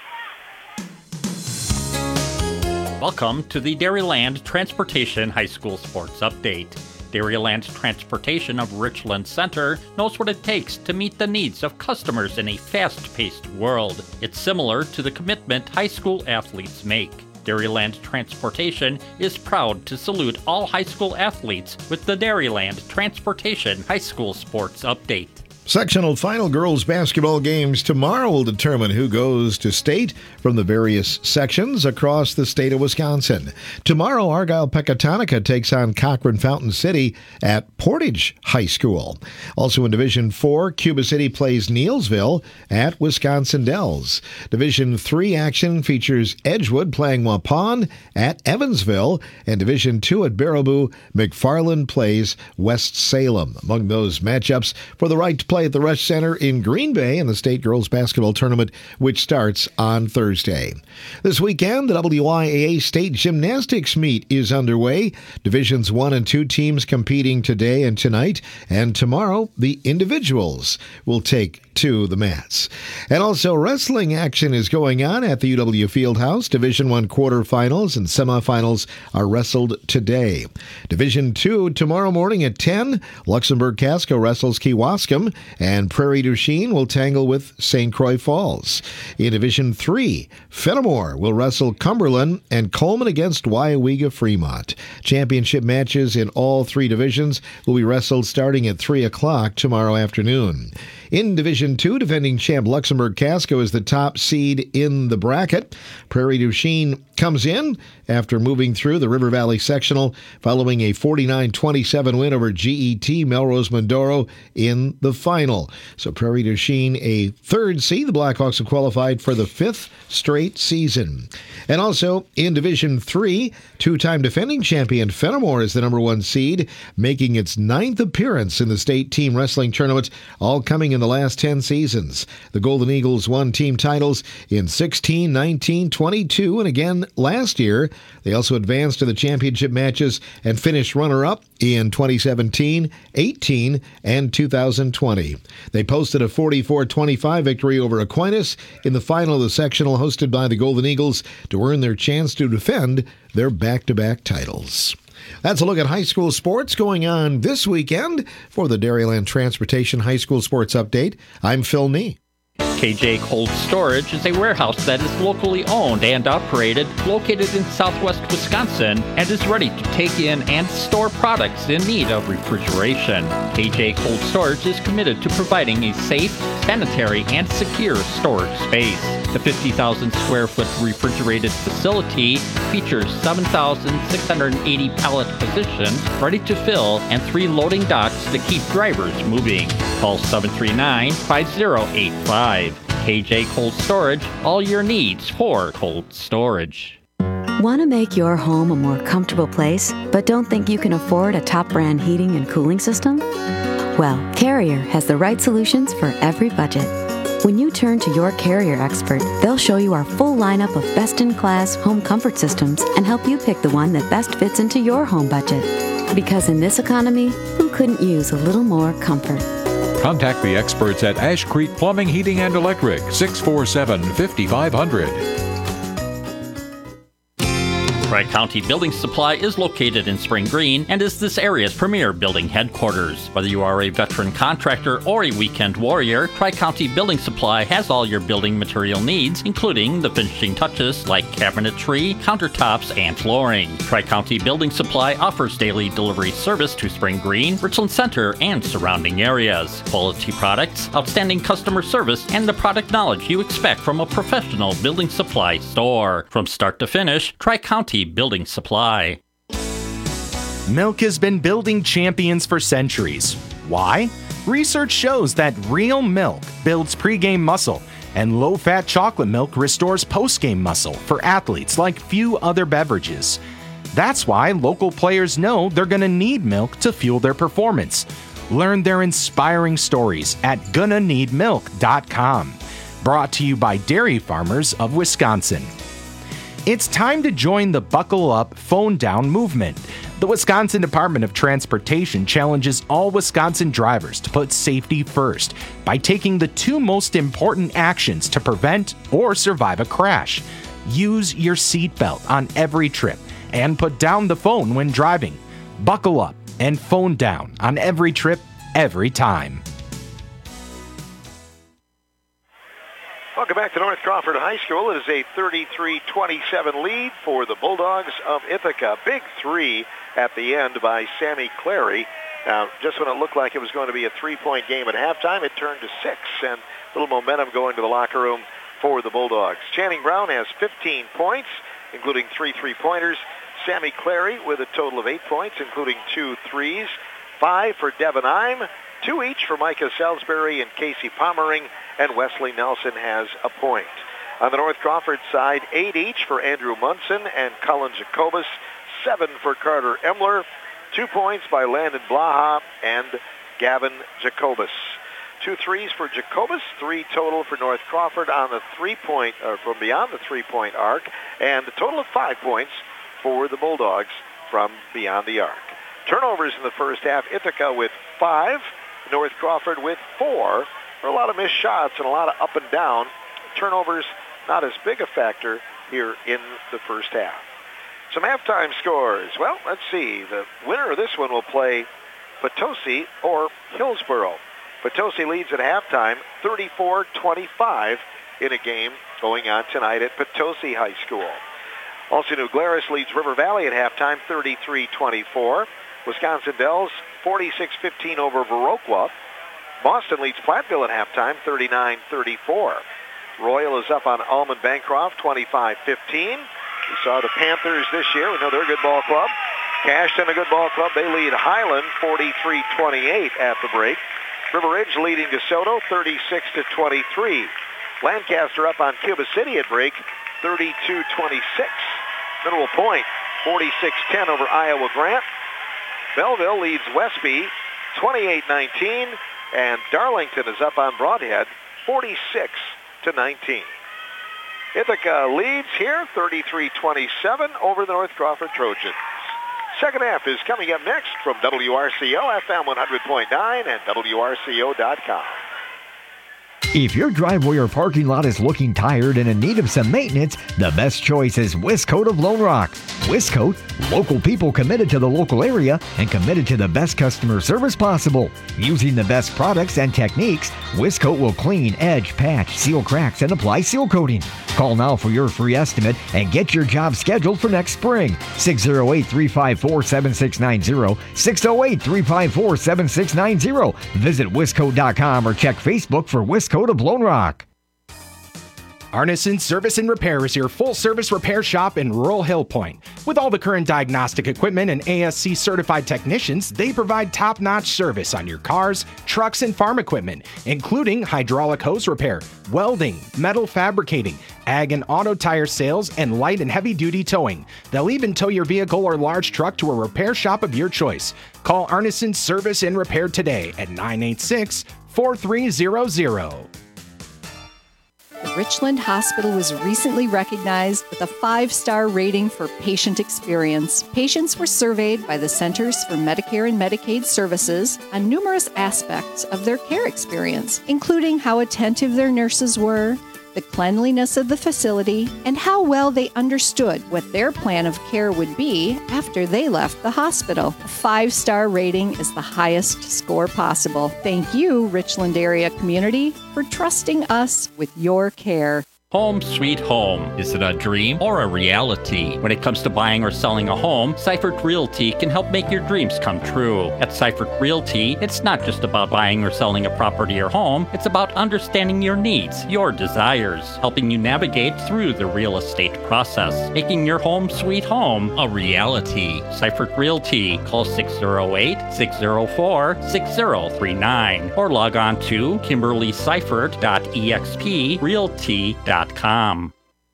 Welcome to the Dairyland Transportation High School Sports Update. Dairyland Transportation of Richland Center knows what it takes to meet the needs of customers in a fast-paced world. It's similar to the commitment high school athletes make. Dairyland Transportation is proud to salute all high school athletes with the Dairyland Transportation High School Sports Update. Sectional final girls basketball games tomorrow will determine who goes to state from the various sections across the state of Wisconsin. Tomorrow, Argyle-Pecatonica takes on Cochrane-Fountain City at Portage High School. Also in Division four, Cuba City plays Neelsville at Wisconsin Dells. Division three action features Edgewood playing Waupun at Evansville, and Division two at Baraboo, McFarland plays West Salem. Among those matchups for the right to play at the Rush Center in Green Bay in the state girls basketball tournament, which starts on Thursday. This weekend, the W I A A State Gymnastics Meet is underway. Divisions one and two teams competing today and tonight, and tomorrow the individuals will take to the mats. And also wrestling action is going on at the U W Fieldhouse. Division one quarterfinals and semifinals are wrestled today. Division two tomorrow morning at ten, Luxembourg Casco wrestles Kewaskum, and Prairie du Chien will tangle with Saint Croix Falls. In Division three, Fenimore will wrestle Cumberland, and Coleman against Waiawega Fremont. Championship matches in all three divisions will be wrestled starting at three o'clock tomorrow afternoon. In Division two, defending champ Luxembourg Casco is the top seed in the bracket. Prairie du Chien comes in after moving through the River Valley Sectional following a forty-nine twenty-seven win over G E T Melrose Mindoro in the final. So Prairie du Chien a third seed. The Blackhawks have qualified for the fifth straight season. And also in Division three, two-time defending champion Fenimore is the number one seed, making its ninth appearance in the state team wrestling tournament, all coming in the last ten seasons. The Golden Eagles won team titles in sixteen, nineteen, twenty-two, and again last year. They also advanced to the championship matches and finished runner-up in twenty seventeen, eighteen, and two thousand twenty. They posted a forty-four twenty-five victory over Aquinas in the final of the sectional hosted by the Golden Eagles to earn their chance to defend their back-to-back titles. That's a look at high school sports going on this weekend. For the Dairyland Transportation High School Sports Update, I'm Phil Nee. K J Cold Storage is a warehouse that is locally owned and operated, located in southwest Wisconsin, and is ready to take in and store products in need of refrigeration. K J Cold Storage is committed to providing a safe, sanitary, and secure storage space. The fifty thousand square foot refrigerated facility features seven thousand six hundred eighty pallet positions ready to fill and three loading docks to keep drivers moving. Call seven three nine, five zero eight five. K J Cold Storage, all your needs for cold storage. Want to make your home a more comfortable place, but don't think you can afford a top brand heating and cooling system? Well, Carrier has the right solutions for every budget. When you turn to your Carrier expert, they'll show you our full lineup of best-in-class home comfort systems and help you pick the one that best fits into your home budget. Because in this economy, who couldn't use a little more comfort? Contact the experts at Ash Creek Plumbing, Heating, and Electric, six four seven, five five zero zero. Tri-County Building Supply is located in Spring Green and is this area's premier building headquarters. Whether you are a veteran contractor or a weekend warrior, Tri-County Building Supply has all your building material needs, including the finishing touches like cabinetry, countertops, and flooring. Tri-County Building Supply offers daily delivery service to Spring Green, Richland Center, and surrounding areas. Quality products, outstanding customer service, and the product knowledge you expect from a professional building supply store. From start to finish, Tri-County Building Supply. Milk has been building champions for centuries. Why? Research shows that real milk builds pregame muscle, and low-fat chocolate milk restores postgame muscle for athletes like few other beverages. That's why local players know they're going to need milk to fuel their performance. Learn their inspiring stories at gonna need milk dot com. Brought to you by Dairy Farmers of Wisconsin. It's time to join the Buckle Up, Phone Down movement. The Wisconsin Department of Transportation challenges all Wisconsin drivers to put safety first by taking the two most important actions to prevent or survive a crash. Use your seatbelt on every trip and put down the phone when driving. Buckle up and phone down on every trip, every time. Welcome back to North Crawford High School. It is a thirty-three twenty-seven lead for the Bulldogs of Ithaca. Big three at the end by Sammy Clary. Now, just when it looked like it was going to be a three-point game at halftime, it turned to six, and a little momentum going to the locker room for the Bulldogs. Channing Brown has fifteen points, including three three-pointers. Sammy Clary with a total of eight points, including two threes. Five for Devin Ime, two each for Micah Salisbury and Casey Pommering, and Wesley Nelson has a point. On the North Crawford side, eight each for Andrew Munson and Colin Jacobus, seven for Carter Emler, two points by Landon Blaha and Gavin Jacobus. Two threes for Jacobus, three total for North Crawford on the three-point, or from beyond the three-point arc, and a total of five points for the Bulldogs from beyond the arc. Turnovers in the first half, Ithaca with five, North Crawford with four. For a lot of missed shots and a lot of up and down. Turnovers not as big a factor here in the first half. Some halftime scores. Well, let's see. The winner of this one will play Potosi or Hillsboro. Potosi leads at halftime thirty-four twenty-five in a game going on tonight at Potosi High School. Also, New Glarus leads River Valley at halftime thirty-three twenty-four. Wisconsin Dells forty-six fifteen over Viroqua. Boston leads Platteville at halftime thirty-nine thirty-four. Royal is up on Almond Bancroft twenty-five fifteen. We saw the Panthers this year. We know they're a good ball club. Cashton, a good ball club. They lead Highland forty-three twenty-eight at the break. River Ridge leading DeSoto thirty-six to twenty-three. Lancaster up on Cuba City at break thirty-two twenty-six. Mineral Point forty-six ten over Iowa Grant. Belleville leads Westby twenty-eight nineteen. And Darlington is up on Broadhead forty-six to nineteen. Ithaca leads here thirty-three twenty-seven over the North Crawford Trojans. Second half is coming up next from W R C O F M one hundred point nine and W R C O dot com. If your driveway or parking lot is looking tired and in need of some maintenance, the best choice is Wiscoat of Lone Rock. Wiscoat, local people committed to the local area and committed to the best customer service possible. Using the best products and techniques, Wiscoat will clean, edge, patch, seal cracks, and apply seal coating. Call now for your free estimate and get your job scheduled for next spring. six oh eight, three five four, seven six nine zero, six oh eight, three five four, seven six nine zero. Visit Wiscoat dot com or check Facebook for Wiscoat of Lone Rock. Arneson Service and Repair is your full-service repair shop in rural Hill Point. With all the current diagnostic equipment and A S C-certified technicians, they provide top-notch service on your cars, trucks, and farm equipment, including hydraulic hose repair, welding, metal fabricating, ag and auto tire sales, and light and heavy-duty towing. They'll even tow your vehicle or large truck to a repair shop of your choice. Call Arneson Service and Repair today at nine eight six, four three zero zero. The Richland Hospital was recently recognized with a five-star rating for patient experience. Patients were surveyed by the Centers for Medicare and Medicaid Services on numerous aspects of their care experience, including how attentive their nurses were, the cleanliness of the facility, and how well they understood what their plan of care would be after they left the hospital. A five-star rating is the highest score possible. Thank you, Richland area community, for trusting us with your care. Home sweet home. Is it a dream or a reality? When it comes to buying or selling a home, Seifert Realty can help make your dreams come true. At Seifert Realty, it's not just about buying or selling a property or home, it's about understanding your needs, your desires, helping you navigate through the real estate process, making your home sweet home a reality. Seifert Realty. Call six oh eight, six oh four, six oh three nine or log on to kimberly seifert dot e x p realty dot com.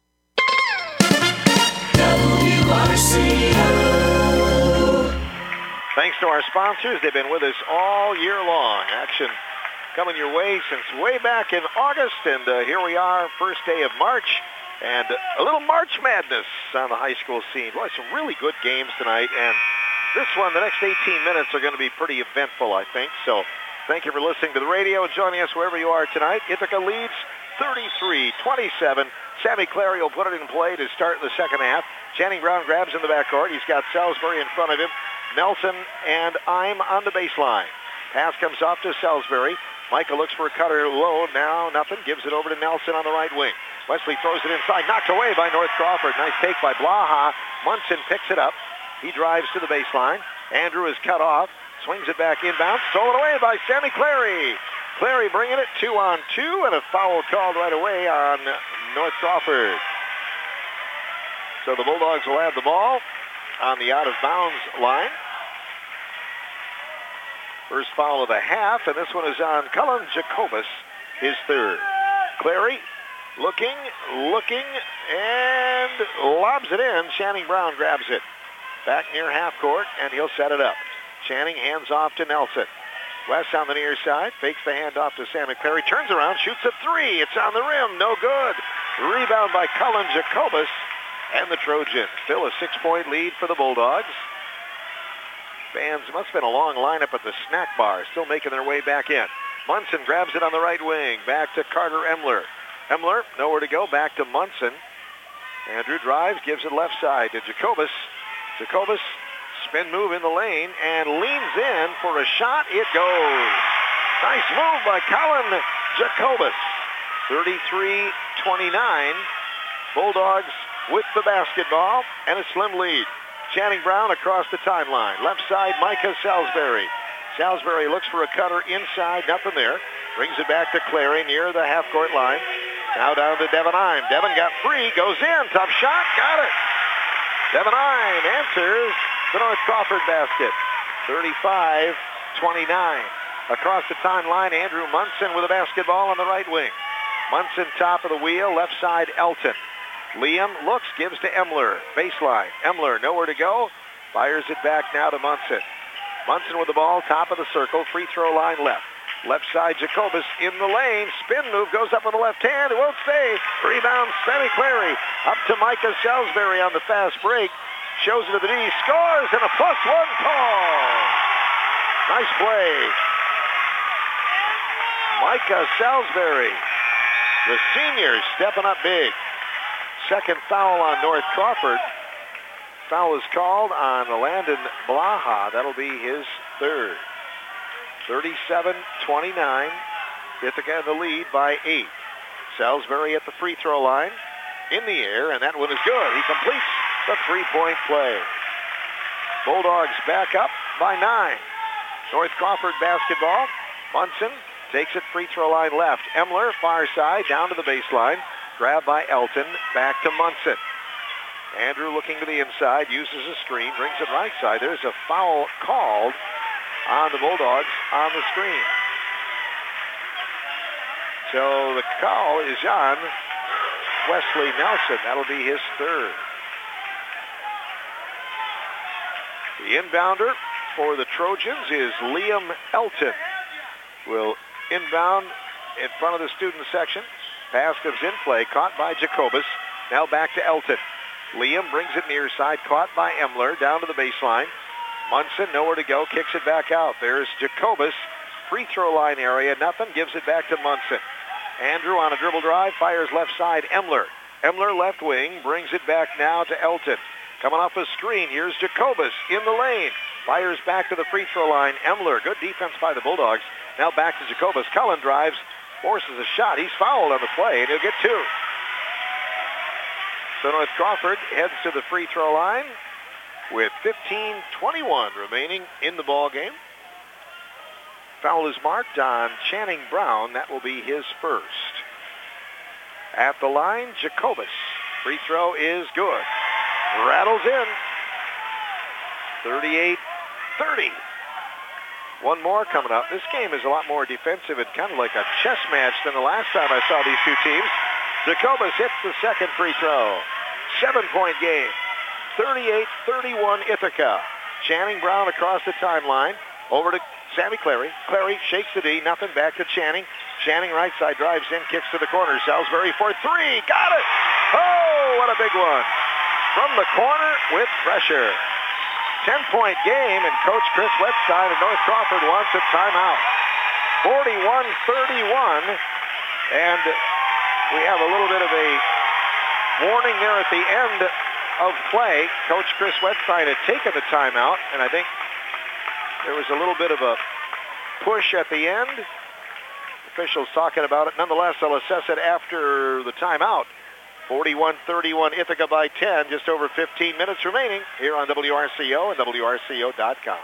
W R C O. Thanks to our sponsors. They've been with us all year long. Action coming your way since way back in August, and uh, here we are, first day of March, and a little March madness on the high school scene. Boy, some really good games tonight, and this one, the next eighteen minutes are going to be pretty eventful, I think. So thank you for listening to the radio and joining us wherever you are tonight. Ithaca leads thirty-three twenty-seven. Sammy Clary will put it in play to start the second half. Channing Brown grabs in the backcourt. He's got Salisbury in front of him. Nelson and I'm on the baseline. Pass comes off to Salisbury. Micah looks for a cutter low. Now nothing. Gives it over to Nelson on the right wing. Wesley throws it inside. Knocked away by North Crawford. Nice take by Blaha. Munson picks it up. He drives to the baseline. Andrew is cut off. Swings it back inbound. Stolen away by Sammy Clary. Clary bringing it two on two, and a foul called right away on North Crawford. So the Bulldogs will have the ball on the out-of-bounds line. First foul of the half, and this one is on Cullen Jacobus, his third. Clary looking, looking, and lobs it in. Channing Brown grabs it. Back near half court, and he'll set it up. Channing hands off to Nelson. West on the near side, fakes the handoff to Sammy Clary, turns around, shoots a three. It's on the rim, no good. Rebound by Cullen Jacobus, and the Trojans. Still a six-point lead for the Bulldogs. Fans, must have been a long lineup at the snack bar, still making their way back in. Munson grabs it on the right wing, back to Carter Emler. Emler, nowhere to go, back to Munson. Andrew drives, gives it left side to Jacobus. Jacobus, spin move in the lane, and leans in for a shot. It goes. Nice move by Colin Jacobus. thirty-three twenty-nine. Bulldogs with the basketball and a slim lead. Channing Brown across the timeline. Left side, Micah Salisbury. Salisbury looks for a cutter inside. Nothing there. Brings it back to Clary near the half-court line. Now down to Devin Ime. Devin got free. Goes in. Tough shot. Got it. Devin Ime answers the North Crawford basket. thirty-five twenty-nine. Across the timeline, Andrew Munson with a basketball on the right wing. Munson top of the wheel. Left side, Elton. Liam looks, gives to Emler. Baseline. Emler nowhere to go. Fires it back now to Munson. Munson with the ball, top of the circle. Free throw line left. Left side, Jacobus in the lane. Spin move, goes up with the left hand. It won't stay. Rebound, Sammy Clary. Up to Micah Salisbury on the fast break. Shows it to the D. Scores, and a plus one call. Nice play. Micah Salisbury, the senior, stepping up big. Second foul on North Crawford. Foul is called on Landon Blaha. That'll be his third. thirty-seven twenty-nine. Ithaca in the lead by eight. Salisbury at the free throw line. In the air, and that one is good. He completes the three-point play. Bulldogs back up by nine. North Crawford basketball. Munson takes it free throw line left. Emler, far side, down to the baseline. Grab by Elton, back to Munson. Andrew looking to the inside, uses a screen, brings it right side. There's a foul called on the Bulldogs on the screen. So the call is on Wesley Nelson. That'll be his third. The inbounder for the Trojans is Liam Elton. Will inbound in front of the student section. Pass comes in play, caught by Jacobus. Now back to Elton. Liam brings it near side, caught by Emler, down to the baseline. Munson, nowhere to go, kicks it back out. There's Jacobus, free throw line area, nothing, gives it back to Munson. Andrew on a dribble drive, fires left side, Emler. Emler left wing, brings it back now to Elton. Coming off a screen, here's Jacobus in the lane. Fires back to the free throw line, Emler. Good defense by the Bulldogs. Now back to Jacobus. Cullen drives, forces a shot. He's fouled on the play, and he'll get two. So North Crawford heads to the free throw line with fifteen twenty-one remaining in the ball game. Foul is marked on Channing Brown. That will be his first. At the line, Jacobus. Free throw is good. Rattles in. thirty-eight thirty. One more coming up. This game is a lot more defensive and kind of like a chess match than the last time I saw these two teams. Jacobus hits the second free throw. Seven-point game. thirty-eight thirty-one Ithaca. Channing Brown across the timeline. Over to Sammy Clary. Clary shakes the D. Nothing. Back to Channing. Channing right side drives in. Kicks to the corner. Salisbury for three. Got it! Oh, what a big one. From the corner with pressure. ten-point game, and Coach Chris Wetstein of North Crawford wants a timeout. forty-one thirty-one, and we have a little bit of a warning there at the end of play. Coach Chris Wetstein had taken the timeout, and I think there was a little bit of a push at the end. Officials talking about it. Nonetheless, they'll assess it after the timeout. forty-one thirty-one, Ithaca by ten, just over fifteen minutes remaining here on W R C O and W R C O dot com.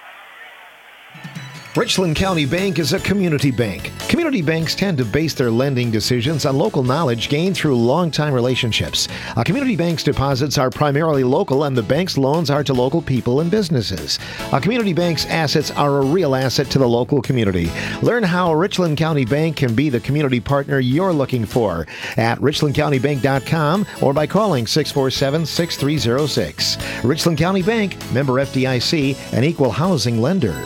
Richland County Bank is a community bank. Community banks tend to base their lending decisions on local knowledge gained through long-time relationships. A community bank's deposits are primarily local, and the bank's loans are to local people and businesses. A community bank's assets are a real asset to the local community. Learn how Richland County Bank can be the community partner you're looking for at richland county bank dot com or by calling six four seven, six three zero six. Richland County Bank, member F D I C, an equal housing lender.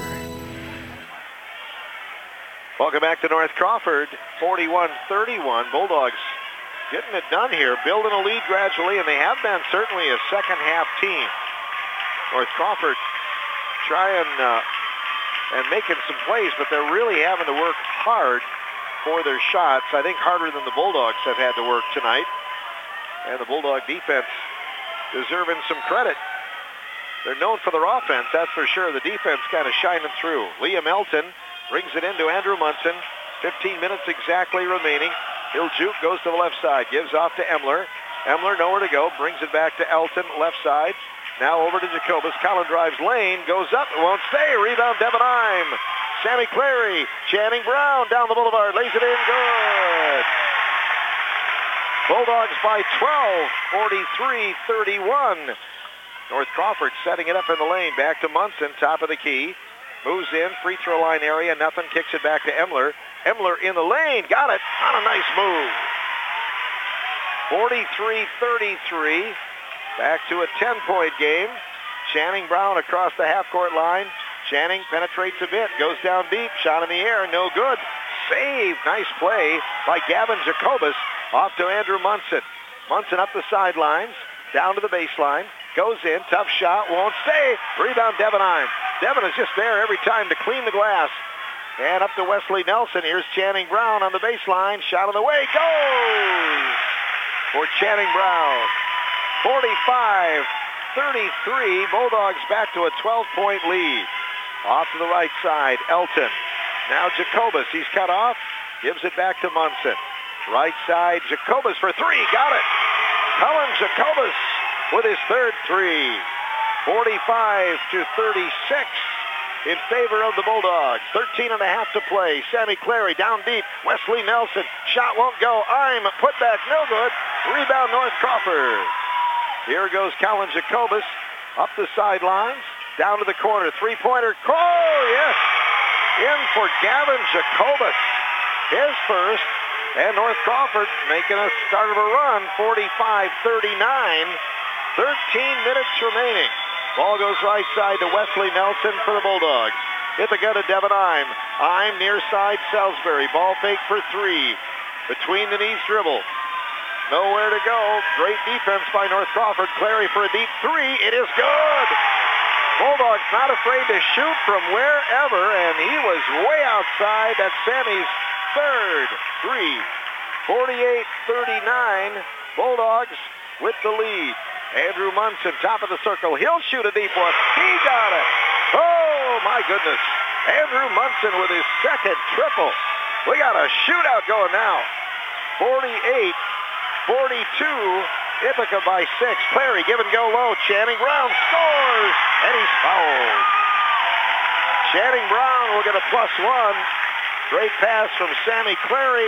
Welcome back to North Crawford, forty-one thirty-one. Bulldogs getting it done here, building a lead gradually, and they have been certainly a second-half team. North Crawford trying uh, and making some plays, but they're really having to work hard for their shots. I think harder than the Bulldogs have had to work tonight. And the Bulldog defense deserving some credit. They're known for their offense, that's for sure. The defense kind of shining through. Liam Elton brings it into Andrew Munson. fifteen minutes exactly remaining. He'll juke, goes to the left side, gives off to Emler. Emler nowhere to go, brings it back to Elton, left side. Now over to Jacobus. Collin drives lane, goes up, won't stay. Rebound, Devin Ime. Sammy Clary, Channing Brown down the boulevard, lays it in, good. Bulldogs by twelve, forty-three thirty-one. North Crawford setting it up in the lane, back to Munson, top of the key. Moves in, free throw line area, nothing, kicks it back to Emler. Emler in the lane, got it on a nice move. forty-three thirty-three, back to a ten-point game. Channing Brown across the half-court line. Channing penetrates a bit, goes down deep, shot in the air, no good. Save, nice play by Gavin Jacobus, off to Andrew Munson. Munson up the sidelines, down to the baseline. Goes in, tough shot, won't stay. Rebound, Devin Ime. Devin is just there every time to clean the glass. And up to Wesley Nelson. Here's Channing Brown on the baseline. Shot on the way. Goes for Channing Brown. forty-five thirty-three. Bulldogs back to a twelve-point lead. Off to the right side, Elton. Now Jacobus. He's cut off. Gives it back to Munson. Right side, Jacobus for three. Got it. Collin Jacobus with his third three. forty-five to thirty-six in favor of the Bulldogs. thirteen and a half to play. Sammy Clary down deep. Wesley Nelson. Shot won't go. I'm put back. No good. Rebound North Crawford. Here goes Collin Jacobus up the sidelines. Down to the corner. Three-pointer. Oh, yes. In for Gavin Jacobus. His first. And North Crawford making a start of a run. forty-five thirty-nine. thirteen minutes remaining. Ball goes right side to Wesley Nelson for the Bulldogs. Ithaca to Devin Ime. Ime near side Salisbury. Ball fake for three. Between the knees dribble. Nowhere to go. Great defense by North Crawford. Clary for a deep three. It is good. Bulldogs not afraid to shoot from wherever, and he was way outside. That's Sammy's third three. forty-eight thirty-nine. Bulldogs with the lead. Andrew Munson, top of the circle. He'll shoot a deep one. He got it. Oh, my goodness. Andrew Munson with his second triple. We got a shootout going now. forty-eight forty-two. Ithaca by six. Clary give and go low. Channing Brown scores, and he's fouled. Channing Brown will get a plus one. Great pass from Sammy Clary.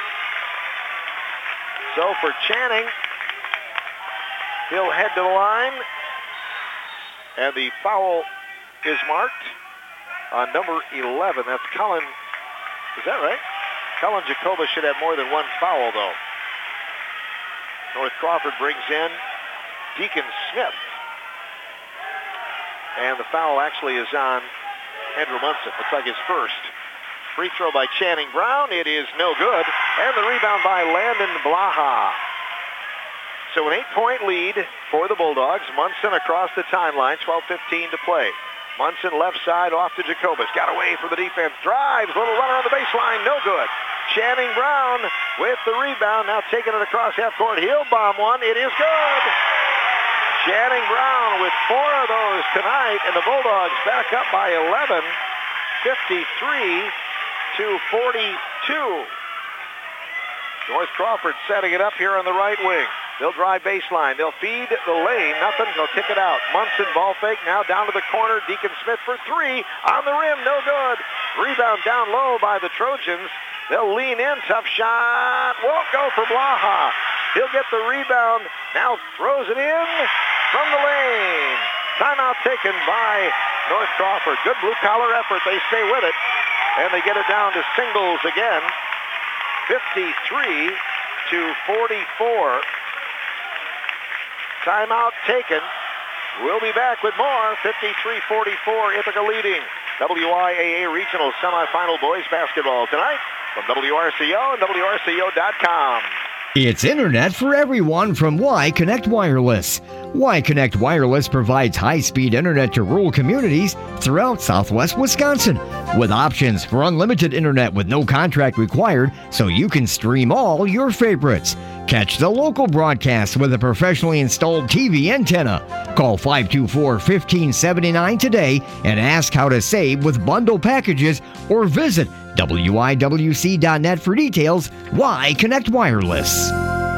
So for Channing, he'll head to the line, and the foul is marked on number eleven. That's Collin. Is that right? Collin Jacobus should have more than one foul, though. North Crawford brings in Deacon Smith. And the foul actually is on Andrew Munson. Looks like his first. Free throw by Channing Brown. It is no good. And the rebound by Landon Blaha. So an eight-point lead for the Bulldogs. Munson across the timeline, twelve fifteen to play. Munson left side off to Jacobus. Got away from the defense. Drives. Little runner on the baseline. No good. Channing Brown with the rebound. Now taking it across half court. He'll bomb one. It is good. Channing Brown with four of those tonight. And the Bulldogs back up by eleven. fifty-three to forty-two. North Crawford setting it up here on the right wing. They'll drive baseline. They'll feed the lane. Nothing. They'll kick it out. Munson ball fake. Now down to the corner. Deacon Smith for three. On the rim. No good. Rebound down low by the Trojans. They'll lean in. Tough shot. Won't go for Blaha. He'll get the rebound. Now throws it in from the lane. Timeout taken by North Crawford. Good blue-collar effort. They stay with it. And they get it down to singles again. fifty-three to forty-four. Timeout taken. We'll be back with more. fifty-three forty-four, Ithaca leading. W I A A Regional Semifinal Boys Basketball tonight from W R C O and W R C O dot com. It's internet for everyone from Y Connect Wireless. Y Connect Wireless provides high-speed internet to rural communities throughout southwest Wisconsin, with options for unlimited internet with no contract required, so you can stream all your favorites. Catch the local broadcast with a professionally installed T V antenna. Call five two four, one five seven nine today and ask how to save with bundle packages, or visit W I W C dot net for details. Y Connect Wireless.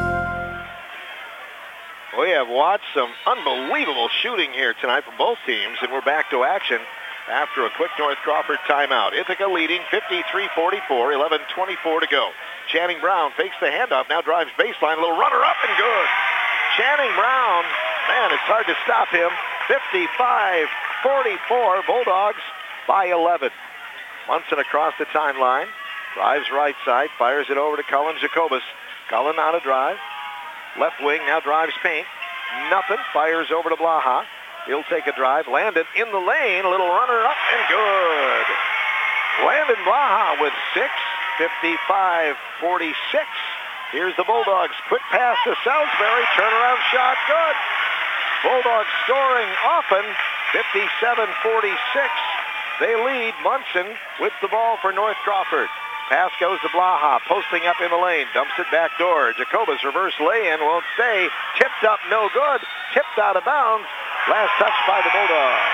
We have watched some unbelievable shooting here tonight from both teams, and we're back to action after a quick North Crawford timeout. Ithaca leading fifty-three forty-four, eleven twenty-four to go. Channing Brown fakes the handoff, now drives baseline, a little runner up and good. Channing Brown, man, it's hard to stop him. fifty-five forty-four, Bulldogs by eleven. Munson across the timeline, drives right side, fires it over to Cullen Jacobus. Cullen on a drive. Left wing now drives paint. Nothing. Fires over to Blaha. He'll take a drive. Landon in the lane. A little runner up and good. Landon Blaha with six. fifty-five forty-six. Here's the Bulldogs. Quick pass to Salisbury. Turnaround shot. Good. Bulldogs scoring often. fifty-seven forty-six. They lead. Munson with the ball for North Crawford. Pass goes to Blaha, posting up in the lane, dumps it back door. Jacobus reverse lay-in, won't stay. Tipped up, no good. Tipped out of bounds. Last touch by the Bulldogs.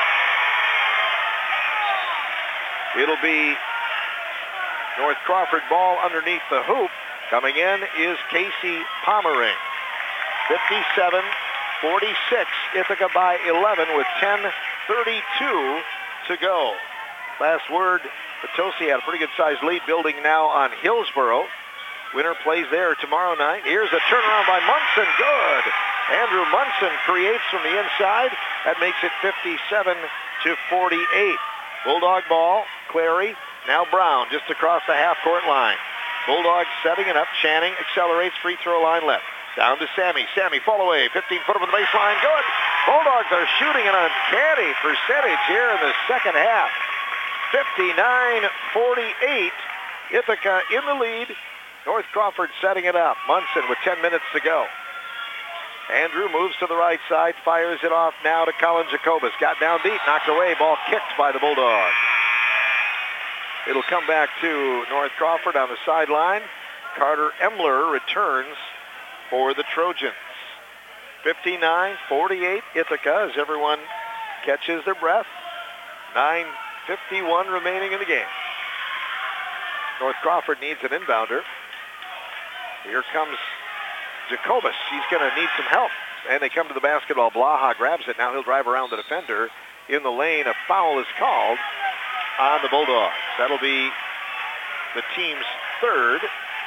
It'll be North Crawford ball underneath the hoop. Coming in is Casey Pommering. fifty-seven forty-six, Ithaca by eleven with ten thirty-two to go. Last word, Potosi had a pretty good-sized lead building now on Hillsboro. Winner plays there tomorrow night. Here's a turnaround by Munson. Good. Andrew Munson creates from the inside. That makes it fifty-seven to forty-eight. Bulldog ball. Clary. Now Brown just across the half-court line. Bulldogs setting it up. Channing accelerates. Free throw line left. Down to Sammy. Sammy fall away. fifteen-footer from the baseline. Good. Bulldogs are shooting an uncanny percentage here in the second half. fifty-nine forty-eight. Ithaca in the lead. North Crawford setting it up. Munson with ten minutes to go. Andrew moves to the right side, fires it off now to Colin Jacobus. Got down deep, knocked away, ball kicked by the Bulldogs. It'll come back to North Crawford on the sideline. Carter Emler returns for the Trojans. fifty-nine forty-eight Ithaca as everyone catches their breath. nine fifty-one remaining in the game. North Crawford needs an inbounder. Here comes Jacobus. He's going to need some help. And they come to the basketball. Blaha grabs it. Now he'll drive around the defender in the lane. A foul is called on the Bulldogs. That'll be the team's third.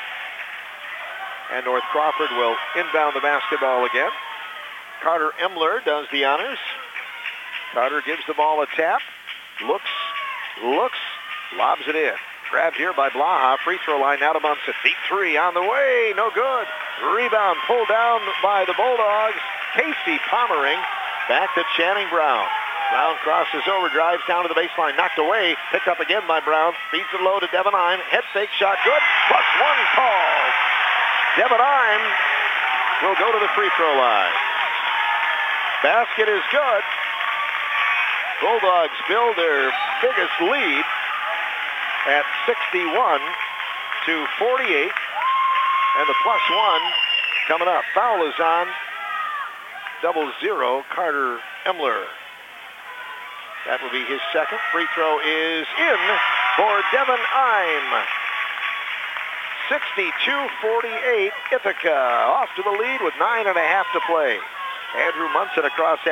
And North Crawford will inbound the basketball again. Carter Emler does the honors. Carter gives the ball a tap. Looks, looks, lobs it in. Grabbed here by Blaha. Free throw line now to Munson. Deep three on the way. No good. Rebound pulled down by the Bulldogs. Casey Pommering. Back to Channing Brown. Brown crosses over, drives down to the baseline. Knocked away. Picked up again by Brown. Feeds it low to Devin Heim. Head fake shot good. Plus one call. Devin Heim will go to the free throw line. Basket is good. Bulldogs build their biggest lead at sixty-one to forty-eight. And the plus one coming up. Foul is on double zero, Carter Emler. That will be his second. Free throw is in for Devin Ime. sixty-two forty-eight, Ithaca off to the lead with nine and a half to play. Andrew Munson across